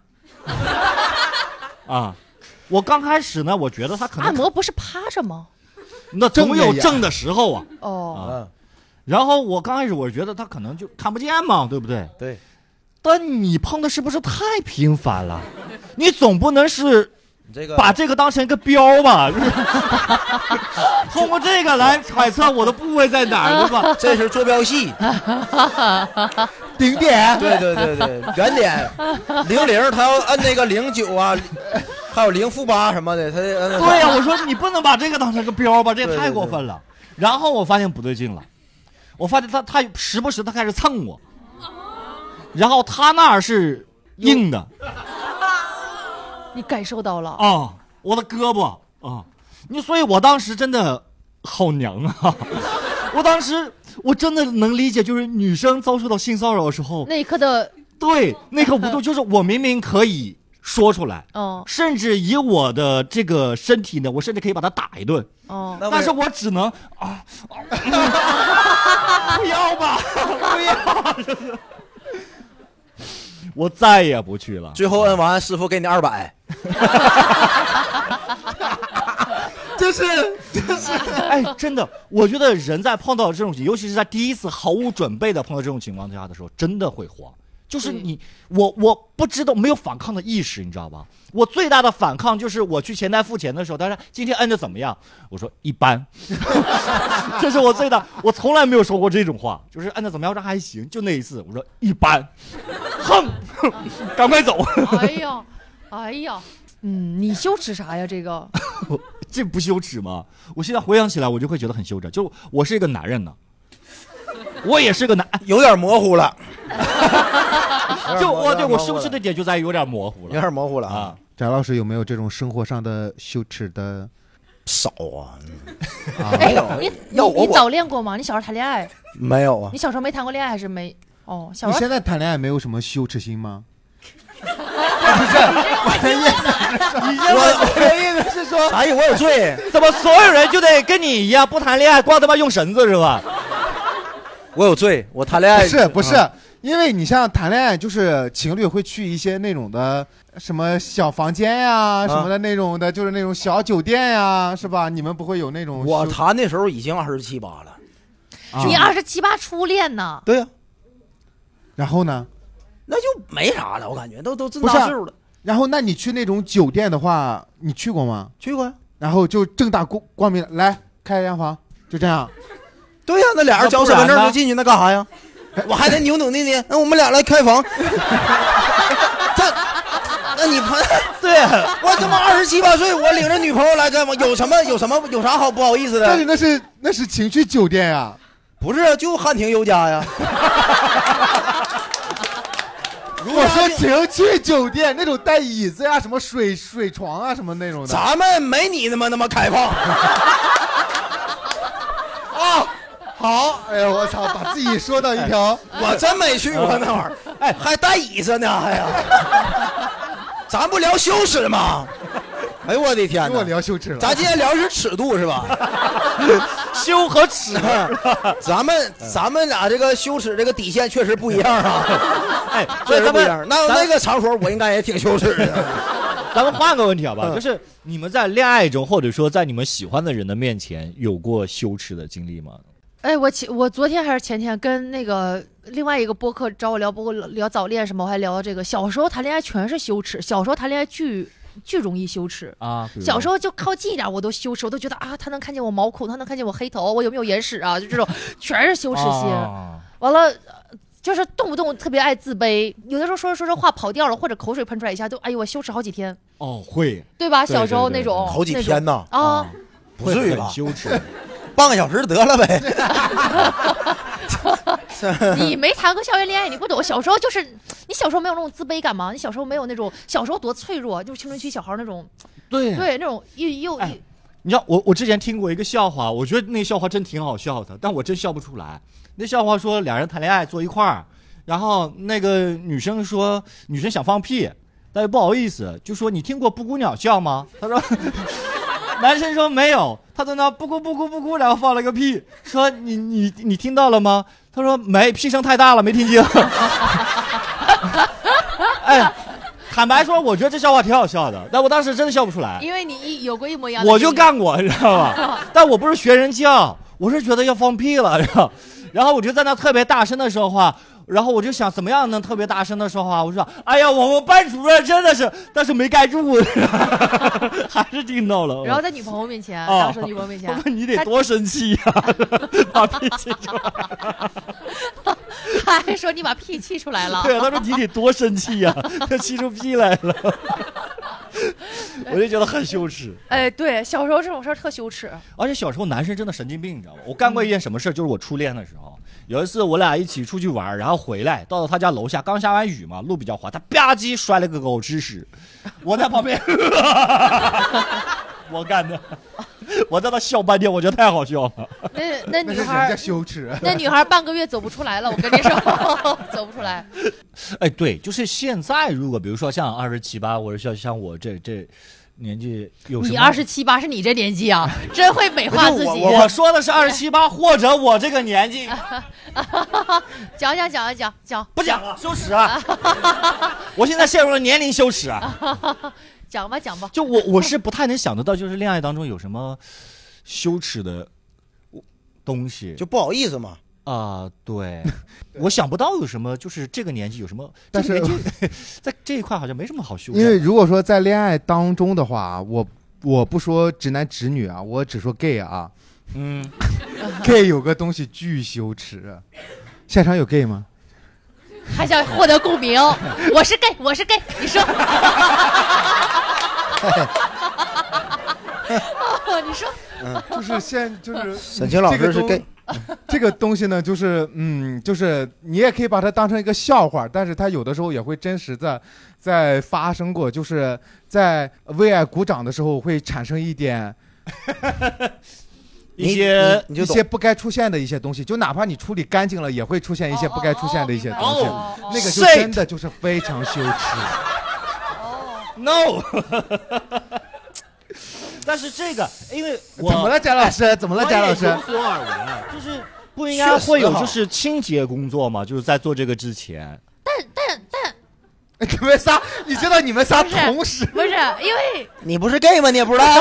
啊。我刚开始呢，我觉得他可能
按摩不是趴着吗？
那总有正的时候啊。
哦。
然后我刚开始我觉得他可能就看不见嘛，对不对？
对。
但你碰的是不是太频繁了？你总不能是把这个当成一个标吧？通过这个来揣测我的部位在哪儿，对吧？
这是坐标系。
顶点。
对，原点00，他要按那个09啊。还有0-8什么的，他
对呀，我说你不能把这个当成个标吧，这也太过分了。然后我发现不对劲了，我发现他时不时他开始蹭我，然后他那儿是硬的，
你感受到了
啊，我的胳膊啊，所以我当时真的好娘啊，我当时我真的能理解，就是女生遭受到性骚扰的时候，
那一刻的
对那刻无助，就是我明明可以。说出来，甚至以我的这个身体呢，我甚至可以把他打一顿，但是我只能不要吧，不要，我再也不去了。
最后摁完，师傅给你200，
就是，
哎，真的，我觉得人在碰到这种，尤其是在第一次毫无准备的碰到这种情况下的时候，真的会慌。就是我不知道，没有反抗的意识，你知道吧？我最大的反抗就是我去前台付钱的时候，他说今天摁的怎么样？我说一般，这是我最大，我从来没有说过这种话，就是摁的怎么样？我说还行，就那一次，我说一般，哼，赶快走。
哎呀，你羞耻啥呀？这个，
这不羞耻吗？我现在回想起来，我就会觉得很羞耻。就我是一个男人呢。我也是个男，
有点模糊了。
我羞耻的点就在于有点模糊了，
有点模糊了啊！
翟老师有没有这种生活上的羞耻的？
少啊！
哎，你早恋过吗？你小时候谈恋爱
没有啊？
你小时候没谈过恋爱还是没？哦，小时候
你现在谈恋爱没有什么羞耻心吗？
不是，我的意思是说，
哎呀，我有罪？
怎么所有人就得跟你一样不谈恋爱，光他妈用绳子是吧？
我有罪，我谈恋爱
不是，因为你像谈恋爱，就是情侣会去一些那种的什么小房间呀、什么的那种的，就是那种小酒店呀，是吧？你们不会有那种？
我谈的时候已经27、8了，
你27、8初恋呢？
对呀。
然后呢？
那就没啥了，我感觉都这么大岁数了。
然后，那你去那种酒店的话，你去过吗？
去过呀。
然后就正大光明来开间房，就这样。
对呀，那俩人交身份证就进去，那干啥呀？我还得扭扭捏捏，那我们俩来开房。那你朋友
对
我他妈27、8岁，我领着女朋友来开房，有啥好不好意思的？
但是那是情趣酒店呀，
不是就汉庭有家呀。
我说情趣酒店那种带椅子呀，什么水床啊，什么那种的。
咱们没你那么开放。
啊，好，哎呀，我操，把自己说到一条，
我真没去过那玩意儿，哎，还带椅子呢，哎呀，咱不聊羞耻吗？哎呦我的天哪！
我聊羞耻了，
咱今天聊的是尺度是吧？
羞和耻，
咱们俩这个羞耻这个底线确实不一样啊。
哎，
确实不一样。那个场所我应该也挺羞耻的。
咱们换个问题好吧，就是你们在恋爱中，或者说在你们喜欢的人的面前，有过羞耻的经历吗？
哎，我昨天还是前天跟那个另外一个播客找我聊，包括聊早恋什么，我还聊到这个小时候谈恋爱全是羞耻，小时候谈恋爱巨容易羞耻
啊！
小时候就靠近一点我都羞耻，我都觉得啊，他能看见我毛孔，他能看见我黑头，我有没有眼屎啊？就这种全是羞耻心。完了，就是动不动特别爱自卑，有的时候说着话跑调了，或者口水喷出来一下，都哎呦我羞耻好几天。
哦，会，
对吧？小时候那种
好几天呢
啊，
不至于吧？
羞耻，
半个小时得了呗。
你没谈过校园恋爱，你不懂。小时候就是你小时候没有那种自卑感吗？你小时候没有那种小时候多脆弱，就是青春期小孩那种，对那种又。
你知道我之前听过一个笑话，我觉得那个笑话真挺好笑的，但我真笑不出来。那笑话说俩人谈恋爱坐一块儿，然后那个女生说女生想放屁，但是不好意思，就说你听过布谷鸟叫吗？他说男生说没有，他在那布谷布谷布谷，然后放了个屁，说你听到了吗？他说没，屁声太大了没听清。哎，坦白说，我觉得这笑话挺好笑的，但我当时真的笑不出来，
因为你有过一模一样的，
我就干过，你知道吧？但我不是学人叫，我是觉得要放屁了，然后我就在那特别大声的说话，然后我就想怎么样能特别大声的说话，我说哎呀，我们班主任真的是，但是没盖住，还是听到了。
然后在女朋友面前，当时女朋友面前，
我说你得多生气呀，把屁气出来。
他还说你把屁气出来了。
对，他说你得多生气呀，他气出屁来了。我就觉得很羞耻。
哎，对，小时候这种事儿特羞耻。
而且小时候男生真的神经病，你知道吗？我干过一件什么事，就是我初恋的时候，有一次我俩一起出去玩，然后回来到了他家楼下，刚下完雨嘛，路比较滑，他吧唧摔了个狗吃屎，我在旁边，我干的，我在那笑半天，我觉得太好笑了。
那女孩
羞耻，
那女孩半个月走不出来了，我跟你说，走不出来。
哎，对，就是现在，如果比如说像27、8，或者像我这年纪有什么？
你27、8是你这年纪啊，真会美化自己。
我说的是27、8，或者我这个年纪。
讲，
不讲了，羞耻啊！我现在陷入了年龄羞耻啊！
讲吧。
就我是不太能想得到，就是恋爱当中有什么羞耻的东西，
就不好意思嘛。
对，我想不到有什么，就是这个年纪有什么，但是在这一块好像没什么好羞耻。
因为如果说在恋爱当中的话，我不说直男直女啊，我只说 gay 啊。gay 有个东西巨羞耻，现场有 gay 吗？
还想获得共鸣？我是 gay，你说。你说。
就是
沈清老师是 gay。
这个东西呢，就是就是你也可以把它当成一个笑话，但是它有的时候也会真实的在发生过，就是在为爱鼓掌的时候会产生一点
一些
不该出现的一些东西，就哪怕你处理干净了，也会出现一些不该出现的一些东西，那个就真的就是非常羞耻。
No。但是这个，因为
怎么了，翟老师？怎么了，翟老师？
有所耳闻啊，就是不应该会有就是清洁工作嘛？就是在做这个之前。
但
你们仨，你知道你们仨同时
不是因为
你不是 gay 吗？你也不知道。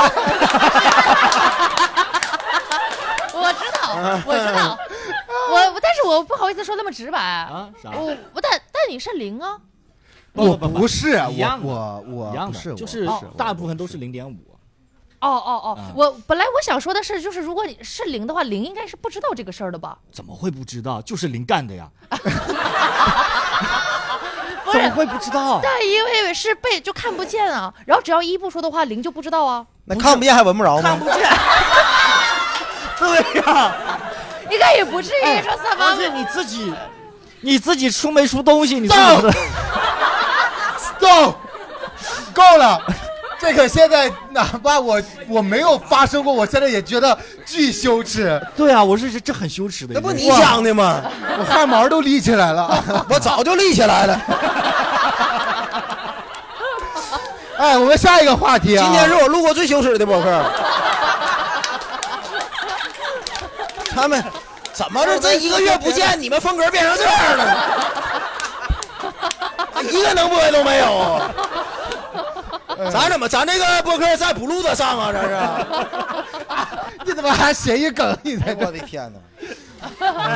我知道，但是我不好意思说那么直白啊。但你是0啊。
我不是，
一样的，
我不是，
就是大部分都是0.5。
我本来我想说的是，就是如果你是零的话，零应该是不知道这个事儿的吧？
怎么会不知道？就是零干的呀。
不是
怎么会不知道？
但因为是被就看不见啊，然后只要一不说的话，零就不知道啊。
那看不见还闻不着吗？
看不见。对呀，
应该也不至于说3
而且你自己出没出东西，你自己不知道。
Stop， 够了。这个现在哪怕我没有发生过，我现在也觉得巨羞耻。
对啊，我是这很羞耻的。
那不你想的吗？
我汗毛都立起来了，
我早就立起来了。
哎，我们下一个话题啊！
今天是我录过最羞耻的播客。他们怎么着？这1个月不见，你们风格变成这样了？一个能播的都没有。咱这个播客在补录的上啊？这是？
你怎么还谐音梗？你在
我的天哪！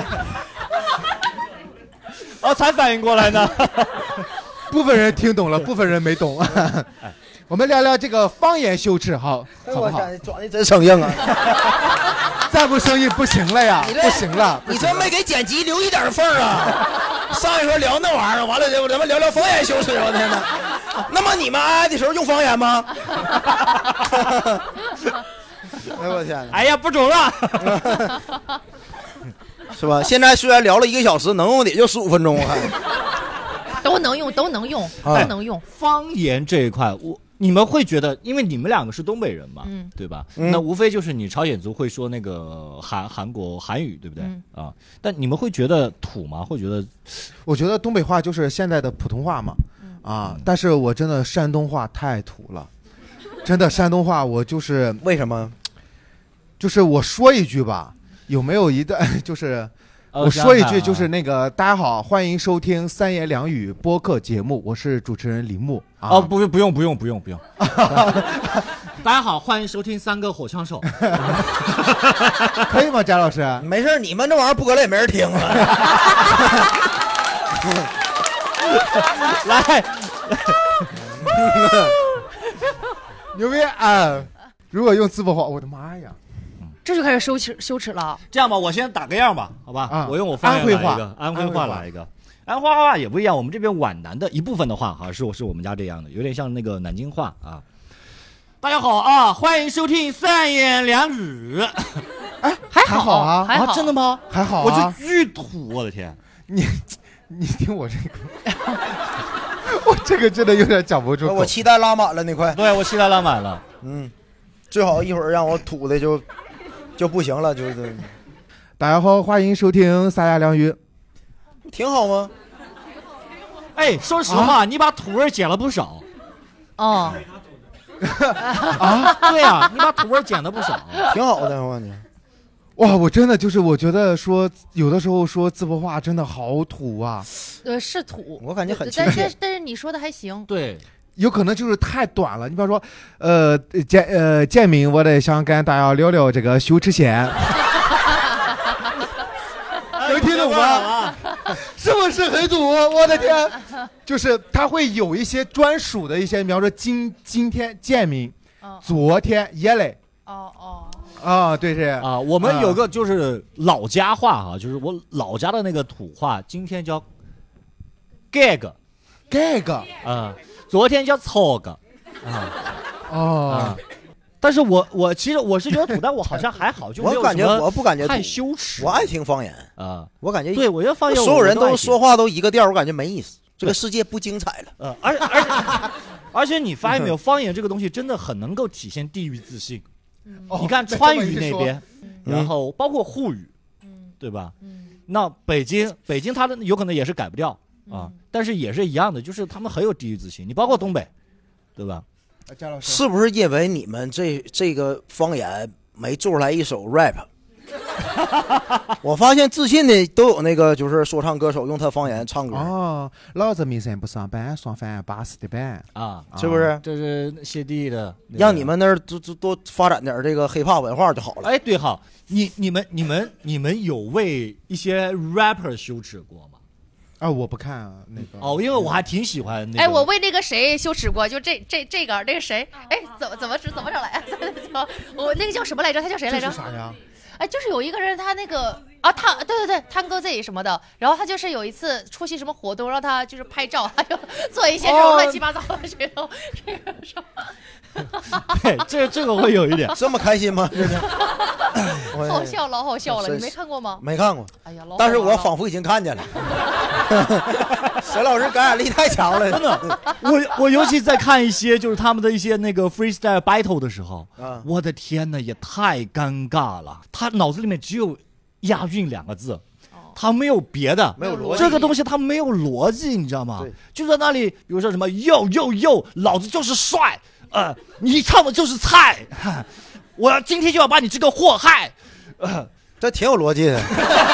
才反应过来呢。
部分人听懂了，部分人没懂。我们聊聊这个方言羞耻，好不好？
转的真生硬啊！
再不生硬不行了呀，不行了！
你真没给剪辑留一点缝啊！上一回聊那玩意儿，完了咱们聊聊方言羞耻，我天哪！那么你们挨的时候用方言吗？哎我天！
哎呀，不中了，
是吧？现在虽然聊了1个小时，能用的也就15分钟，还
都能用，都能用。
方言这一块，你们会觉得，因为你们2个是东北人嘛，对吧？那无非就是你朝鲜族会说那个韩国韩语，对不对？啊，但你们会觉得土吗？会觉得？
我觉得东北话就是现在的普通话嘛，但是我真的山东话太土了，真的山东话我就是
为什么？
就是我说一句吧，有没有一段就是我说一句就是那个大家好，欢迎收听3言2语播客节目，我是主持人李牧。
不用。大家好，欢迎收听3个火枪手。
可以吗，翟老师？
没事，你们这玩意儿播了也没人听啊。
来，
牛逼啊！如果用淄博话，我的妈呀！
这就开始羞耻了。
这样吧，我先打个样吧，好吧？我用我方言来一个安徽话来一个。安徽话也不一样，我们这边皖南的一部分的话，是我们家这样的，有点像那个南京话啊。大家好啊，欢迎收听3言2语。
哎，
还
好啊，
还好，
真的吗？
还好啊，
我就巨土，我的天！
你听我这个，我这个真的有点讲不住口。
我期待拉满了，那快。
对，我期待拉满了。
最好一会儿让我吐的就不行了，就是。
大家好，欢迎收听3言2语。
挺好吗？
哎，说实话，你把土味减了不少。
哦。
对啊，你把土味减了不少，
挺好的，我你。
哇，我真的就是我觉得说有的时候说淄博话真的好土啊。
是土，
我感觉很亲切。
但是你说的还行。
对。
有可能就是太短了，你比方说，建明，我得想跟大家聊聊这个羞耻线。能听懂吗？是不是很土？我的天，就是他会有一些专属的一些，比方说今天建明，昨天耶嘞。对是
啊，我们有个就是老家话哈，就是我老家的那个土话，今天叫 gag， 昨天叫操个，但是我其实我是觉得土，但我好像还好，就没有
我不感觉
太羞耻。
我爱听方言我感觉
对，我觉得方言
所有人都说话都一个调，我感觉没意思，这个世界不精彩了。
而且你发现没有，方言这个东西真的很能够体现地域自信。你看川渝那边，然后包括沪语，对吧？那北京它的有可能也是改不掉但是也是一样的，就是他们很有地域自信。你包括东北，对吧？
是不是因为你们这个方言没做出来一首 rap？ 我发现自信的都有那个就是说唱歌手用他方言唱歌
老子明天不上班，爽翻80的班
是不是？
这是谢帝的，
让你们那儿多发展点这个黑怕文化就好了。
哎，对，好，你们有为一些 rapper 羞耻过吗？
啊，我不看啊那个
哦，因为我还挺喜欢那个。
哎，我为那个谁羞耻过，就这个那个谁，哎，怎么整来？我那个叫什么来着？他叫谁来着？
这是啥呀？
哎，就是有一个人，他那个啊，对，汤哥 Z 什么的，然后他就是有一次出席什么活动，让他就是拍照，他就做一些这种乱七八糟的这种，这个什么。
对，这个会有一点。
这么开心吗？这是
好笑，老好笑了，你没看过吗？
没看过。
哎呀，
但是我仿佛已经看见了。沈老师感染力太强了，
真的。我尤其在看一些就是他们的一些那个 freestyle battle 的时候，我的天哪，也太尴尬了。他脑子里面只有押韵2个字。他没有别的，
没有逻辑，
这个东西他没有逻辑，你知道吗？就在那里，比如说什么哟，老子就是帅，你唱的就是菜，我今天就要把你这个祸害，
这挺有逻辑的。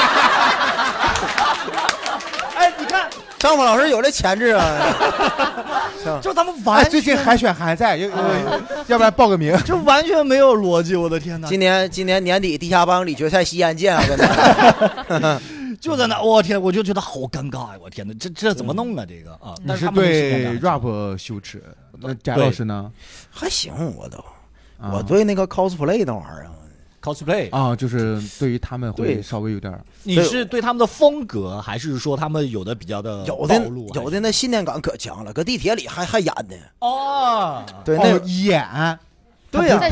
哎，你看
张峰老师有这潜质啊，
就他们完全、
最近海选还在，要不然报个名，
就完全没有逻辑，我的天哪！
今年年底地下帮里决赛西安见啊，真的。
就在那，我天，我就觉得好尴尬呀！我天哪，这怎么弄啊？这个啊，
你是对 rap 羞耻，那翟老师呢？
还行，我对那个 cosplay 那玩意儿
，cosplay
啊，就是对于他们会稍微有点。
你是对他们的风格，还是说他们有的比较的暴露？
有的那信念感可强了，搁地铁里还演呢。
哦，
对，那
演，
对呀，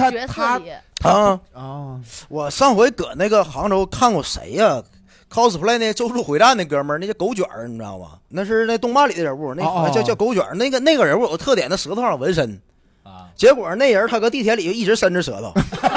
我上回搁那个杭州看过谁呀？cosplay 那咒术回战那哥们儿，那叫狗卷儿，你知道吗？那是那动漫里的人物，那叫狗卷儿。那个人物有特点，那舌头上纹身啊。结果那人他搁地铁里就一直伸着舌头，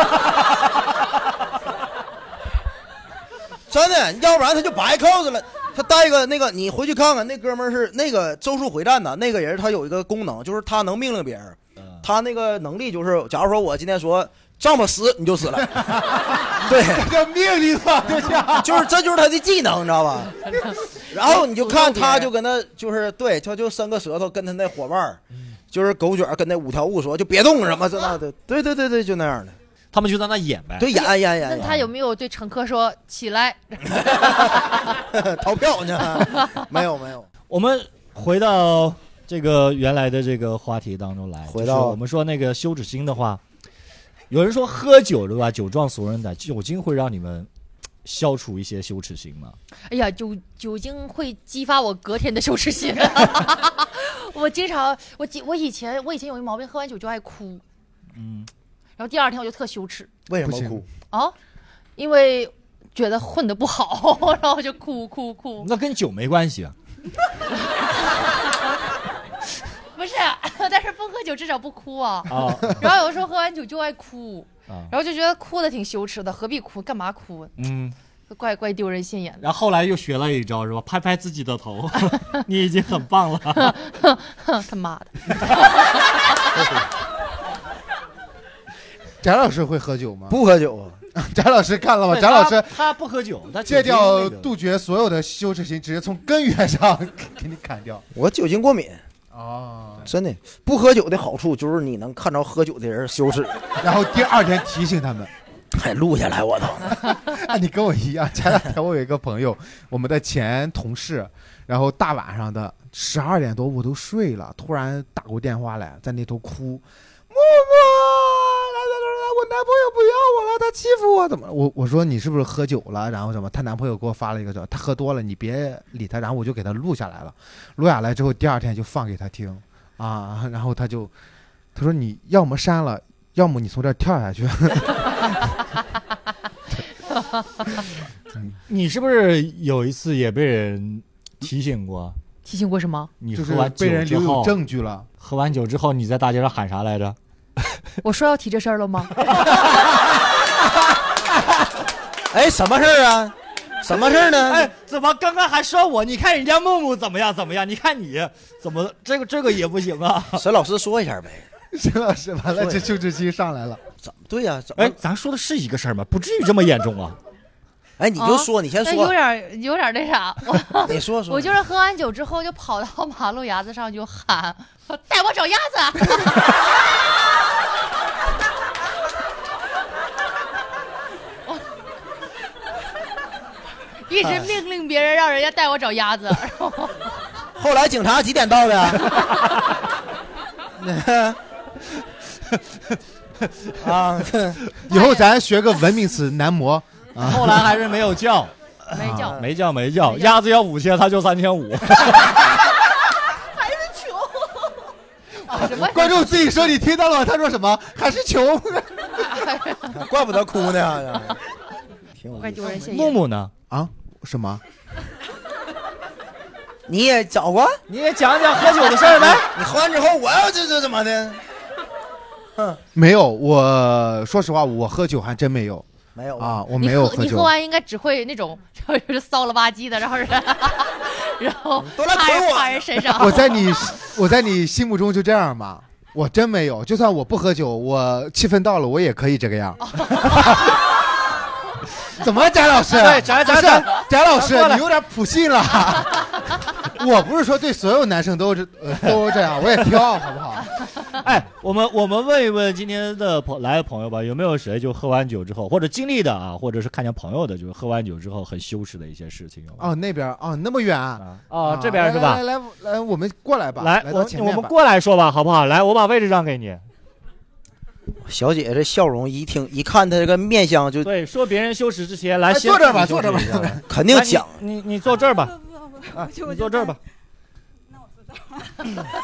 真的，要不然他就白 cos 了。他带个那个，你回去看看，那哥们儿是那个咒术回战的那个人，他有一个功能，就是他能命令别人。他那个能力就是，假如说我今天说这么死，你就死了。对，
叫命令吧，
就是这就是他的技能，你知道吧？然后你就看他就跟他就是对，他就伸个舌头跟他那伙伴就是狗卷跟那5条悟说就别动什么这那的，对，就那样的。
他们就在那演呗，
对，演。
那他有没有对乘客说起来？
逃票呢？没有。
我们回到这个原来的这个话题当中来，
回到
我们说那个羞耻心的话。有人说喝酒对吧？酒壮怂人胆，酒精会让你们消除一些羞耻心吗？
哎呀，酒精会激发我隔天的羞耻心。我经常，我以前有一毛病，喝完酒就爱哭，然后第2天我就特羞耻。
为什么哭
啊？因为觉得混得不好，然后就哭。
那跟酒没关系啊。
不是，但是不喝酒至少不哭啊。然后有时候喝完酒就爱哭，然后就觉得哭的挺羞耻的，何必哭？干嘛哭？怪丢人现眼的。
然后后来又学了一招是吧？拍拍自己的头，你已经很棒了。
他妈的！
翟老师会喝酒吗？
不喝酒
啊。翟老师看了吗？翟老师
他不喝酒，他
戒掉杜绝所有的羞耻心，直接从根源上给你砍掉。
我酒精过敏。真的不喝酒的好处就是你能看着喝酒的人羞耻，
然后第2天提醒他们，
还录下来我都。
你跟我一样，前2天我有一个朋友，我们的前同事，然后大晚上的12点多我都睡了，突然打过电话来，在那头哭，默我男朋友不要我了，他欺负我，怎么？我说你是不是喝酒了？然后什么？她男朋友给我发了一个他喝多了，你别理他。然后我就给他录下来了，录下来之后第2天就放给他听啊，然后他说你要么删了，要么你从这儿跳下去。
你是不是有一次也被人提醒过？
提醒过什么？
你喝完酒之后
被人留有证据了。
喝完酒之后你在大街上喊啥来着？
我说要提这事儿了吗？
哎，什么事儿啊？什么事儿呢？
哎，怎么刚刚还说我？你看人家木木怎么样？你看你怎么这个也不行啊？
沈老师说一下呗。
沈老师完了，这羞耻心上来了。
怎么对呀？
哎，咱说的是一个事儿吗？不至于这么严重啊。
哎，你就说，你先说。
有点那啥。
你说。
我就是喝完酒之后就跑到马路牙子上就喊：“带我找鸭子！” 一直命令别人让人家带我找鸭子。
后来警察几点到的？啊，
以后咱学个文明词男模。
后来还是没有叫，没叫，鸭子要5000，他就3500。
还是穷。什么？
观众自己说，你听到了吗？他说什么？还是穷。
怪不得哭呢。
怪丢人现眼。
木木呢？
啊？什么？
你也找过？
你也讲讲喝酒的事儿呗。
你喝完之后，我要这怎么的？
没有，我说实话，我喝酒还真没有。
没有
啊，我没有喝酒。
你喝完应该只会那种就是骚了吧唧的，然后
都来推我
趴人身上。
我在你心目中就这样吗？我真没有，就算我不喝酒，我气氛到了，我也可以这个样。怎么，翟老师？
对，翟
老师，你有点普信了。我不是说对所有男生都这样，我也挑，好不好？
哎，我们问一问今天的来的朋友吧，有没有谁就喝完酒之后，或者经历的啊，或者是看见朋友的，就是喝完酒之后很羞耻的一些事情？
哦，那边啊，那么远
啊，这边是吧？
来，我们过来吧。
来，我们过来说吧，好不好？来，我把位置让给你。
小姐这笑容一看她这个面相就
对，说别人羞耻之前，来
坐这儿吧，坐这儿吧，
肯定讲。
你坐这儿吧，你坐这儿吧。
那我坐这儿。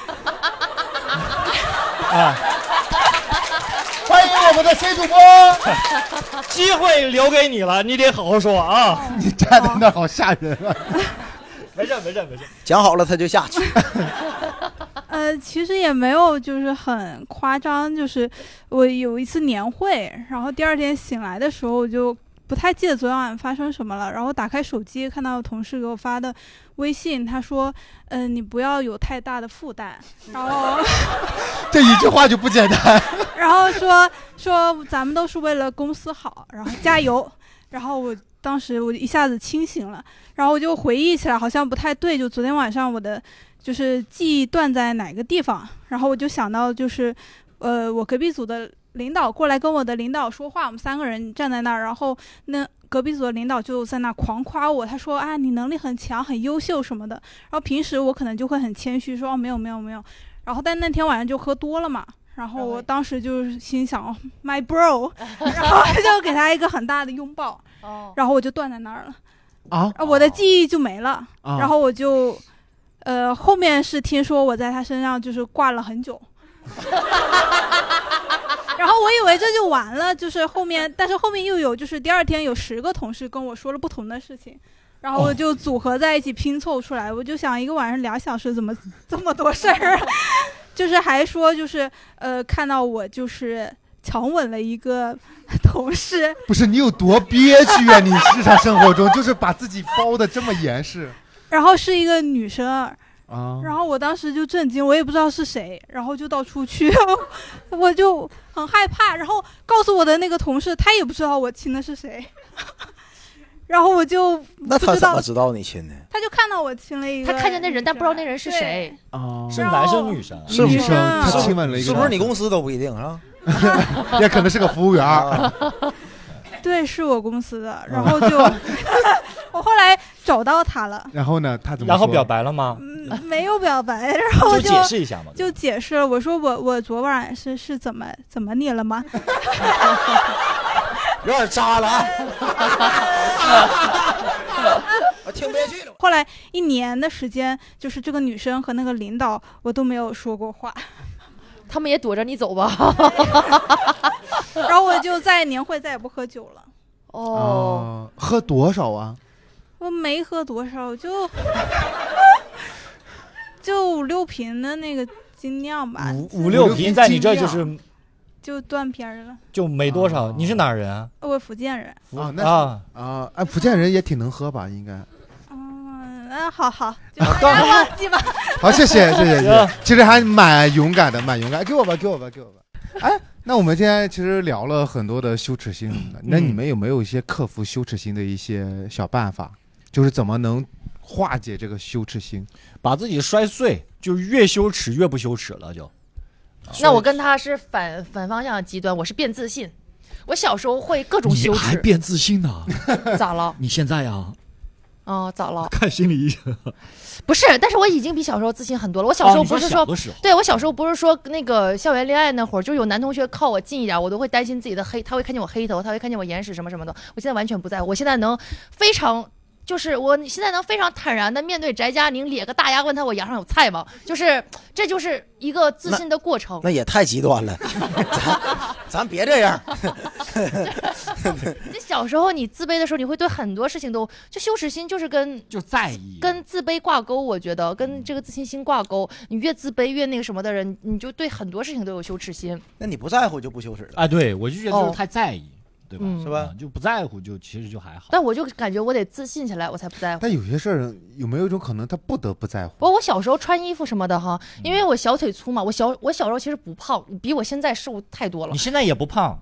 啊！
欢迎我们的新主播，
机会留给你了，你得好好说啊！
你站在那好吓人啊！
没事，
讲好了他就下去。
其实也没有，就是很夸张。就是我有一次年会，然后第二天醒来的时候，我就不太记得昨天晚上发生什么了。然后打开手机，看到同事给我发的微信，他说：“你不要有太大的负担。”然后
这一句话就不简单。
然后说咱们都是为了公司好，然后加油。然后当时我一下子清醒了，然后我就回忆起来，好像不太对，就昨天晚上我的就是记忆断在哪个地方，然后我就想到就是我隔壁组的领导过来跟我的领导说话，我们3个人站在那儿，然后那隔壁组的领导就在那狂夸我，他说啊你能力很强，很优秀什么的。然后平时我可能就会很谦虚说哦没有，然后但那天晚上就喝多了嘛，然后我当时就心想my bro， 然后就给他一个很大的拥抱，然后我就断在那儿了啊，我的记忆就没了，然后我就后面是听说我在他身上就是挂了很久。然后我以为这就完了，就是但是后面又有，就是第二天有10个同事跟我说了不同的事情，然后我就组合在一起拼凑出来，我就想一个晚上2小时怎么这么多事儿，就是还说就是看到我就是强吻了一个同事。
不是你有多憋屈啊？你日常生活中就是把自己包的这么严实。
然后是一个女生。然后我当时就震惊，我也不知道是谁，然后就到处去，我就很害怕，然后告诉我的那个同事，他也不知道我亲的是谁，然后我就不知道。
那他怎么知道你亲的？
他就看到我亲了一个，
他看见那人，但不知道那人是谁。
是男生女生？
是女生，他亲吻了一个，
是不是你公司都不一定啊？
也可能是个服务员。
对，是我公司的，然后就我后来找到他了。
然后呢？他怎么说？
然后表白了吗？
没有表白，然后
就解释一下嘛。
就解释了，我说我昨晚是怎么你了吗？
有点渣了啊！我听不下去了。
后来1年的时间，就是这个女生和那个领导，我都没有说过话。
他们也躲着你走吧。
然后我就在年会再也不喝酒了。
喝多少啊？
我没喝多少，就5、6瓶的那个精酿吧。
5、6瓶在你这
就断片了，
就没多少。你是哪人啊？
我福建人。
福建人也挺能喝吧？应该。
好，就忘记吧。
好，谢谢。其实还蛮勇敢的，给我吧。哎，那我们今天其实聊了很多的羞耻心什么的，那你们有没有一些克服羞耻心的一些小办法？就是怎么能化解这个羞耻心，
把自己摔碎，就越羞耻越不羞耻了就。
那我跟他是反方向极端，我是变自信。我小时候会各种羞耻。
你还变自信呢？
咋了？
你现在呀，
哦，早了。
看心理医生。
不是，但是我已经比小时候自信很多了。我小时候不是说，对我小时候不是说那个校园恋爱那会儿，就有男同学靠我近一点，我都会担心自己的他会看见我黑头，他会看见我眼屎什么什么的。我现在完全不在乎，我现在能非常。就是我现在能非常坦然的面对翟佳宁咧个大牙问他我牙上有菜吗？就是这就是一个自信的过程。
那也太极端了，咱别这样。
你小时候你自卑的时候，你会对很多事情都就羞耻心就是
就在意
跟自卑挂钩，我觉得跟这个自信心挂钩。你越自卑越那个什么的人，你就对很多事情都有羞耻心。
那你不在乎就不羞耻了
啊？对，我就觉得就是太在意。对吧？
是吧？
就不在乎，就其实就还好。
但我就感觉我得自信起来，我才不在乎。
但有些事儿有没有一种可能，他不得不在乎？
我小时候穿衣服什么的哈，因为我小腿粗嘛，我小时候其实不胖，比我现在瘦太多了。
你现在也不胖。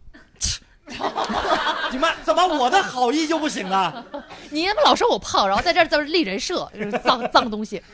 你们怎么我的好意就不行了？
你他妈老说我胖，然后在这儿立人设，脏东西。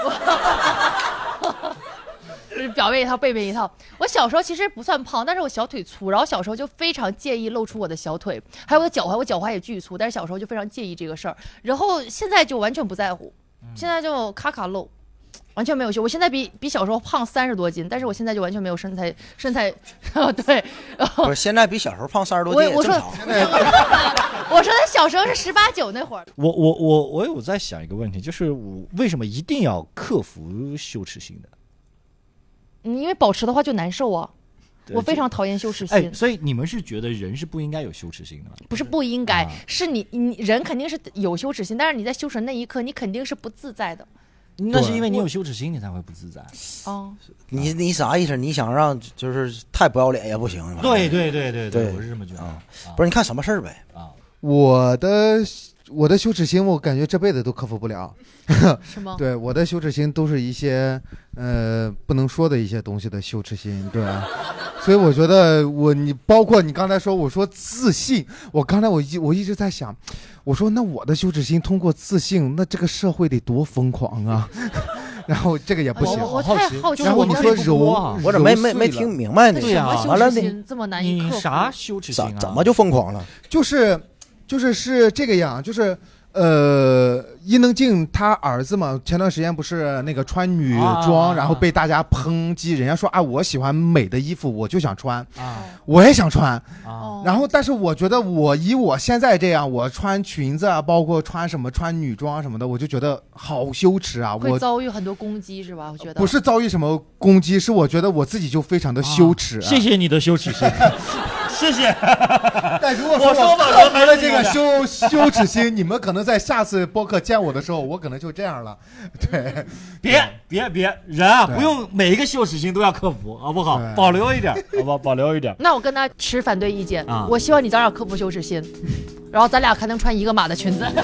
表面一套背面一套。我小时候其实不算胖，但是我小腿粗，然后小时候就非常介意露出我的小腿，还有我的脚踝，我脚踝也巨粗，但是小时候就非常介意这个事儿，然后现在就完全不在乎，现在就卡露，完全没有修。我现在比小时候胖30多斤，但是我现在就完全没有身材，对，
不是现在比小时候胖30多斤也正常。
我说他小时候是18、19那会儿。
我有在想一个问题，就是我为什么一定要克服羞耻心的？
因为保持的话就难受啊，我非常讨厌羞耻心。
所以你们是觉得人是不应该有羞耻心的吗？
不是不应该，是你人肯定是有羞耻心，但是你在羞耻那一刻，你肯定是不自在的。
那是因为你有羞耻心，你才会不自在。
哦，
你啥意思？你想让就是太不要脸也不行。
对，我是这么觉得。
不是，你看什么事儿呗？
我的羞耻心，我感觉这辈子都克服不了。
是吗？
对，我的羞耻心都是一些不能说的一些东西的羞耻心。对，所以我觉得你包括你刚才说，我说自信，我一直在想，我说那我的羞耻心通过自信，那这个社会得多疯狂啊！然后这个也不行，
我太好奇。
然后你说柔，
我怎么没听明白呢？
对呀，完了你这么难以克服，
啥羞耻心啊？
怎么就疯狂了？
就是这个样，就是伊能静她儿子嘛，前段时间不是那个穿女装，然后被大家抨击，人家说啊，我喜欢美的衣服，我就想穿，我也想穿，然后但是我觉得我现在这样，我穿裙子啊，包括穿女装什么的，我就觉得好羞耻啊，
会遭遇很多攻击是吧？我觉得
不是遭遇什么攻击，是我觉得我自己就非常的羞耻。
谢谢你的羞耻心。谢谢。
但如果说我克服了这个羞耻心，你们可能在下次播客见我的时候，我可能就这样了。对，
别，人啊，不用每一个羞耻心都要克服，好不好？保留一点，好吧，保留一点。
那我跟他持反对意见，我希望你早点克服羞耻心，然后咱俩还能穿一个码的裙子。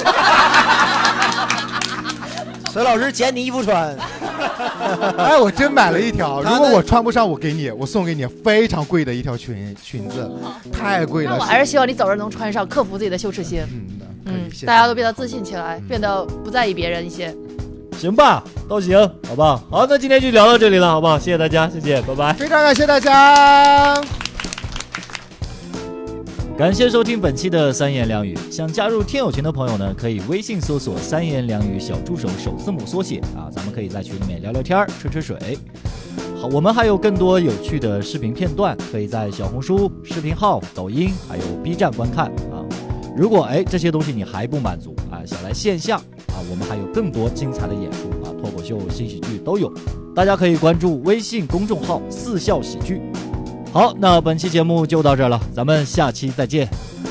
佘老师捡你衣服穿。
哎，我真买了一条，如果我穿不上，我送给你非常贵的一条裙子，太贵了。
那我还是希望你早日能穿上，克服自己的羞耻心。大家都变得自信起来，变得不在意别人一些。
行吧，都行，好不好？好，那今天就聊到这里了，好不好？谢谢大家，谢谢，拜拜。
非常感谢大家。
感谢收听本期的三言两语。想加入听友群的朋友呢，可以微信搜索三言两语小助手首字母缩写啊，咱们可以在群里面聊聊天，吹水。好，我们还有更多有趣的视频片段，可以在小红书、视频号、抖音还有 B 站观看啊。如果这些东西你还不满足啊，想来线下啊，我们还有更多精彩的演出啊，脱口秀、新喜剧都有，大家可以关注微信公众号4笑喜剧。好，那本期节目就到这儿了，咱们下期再见。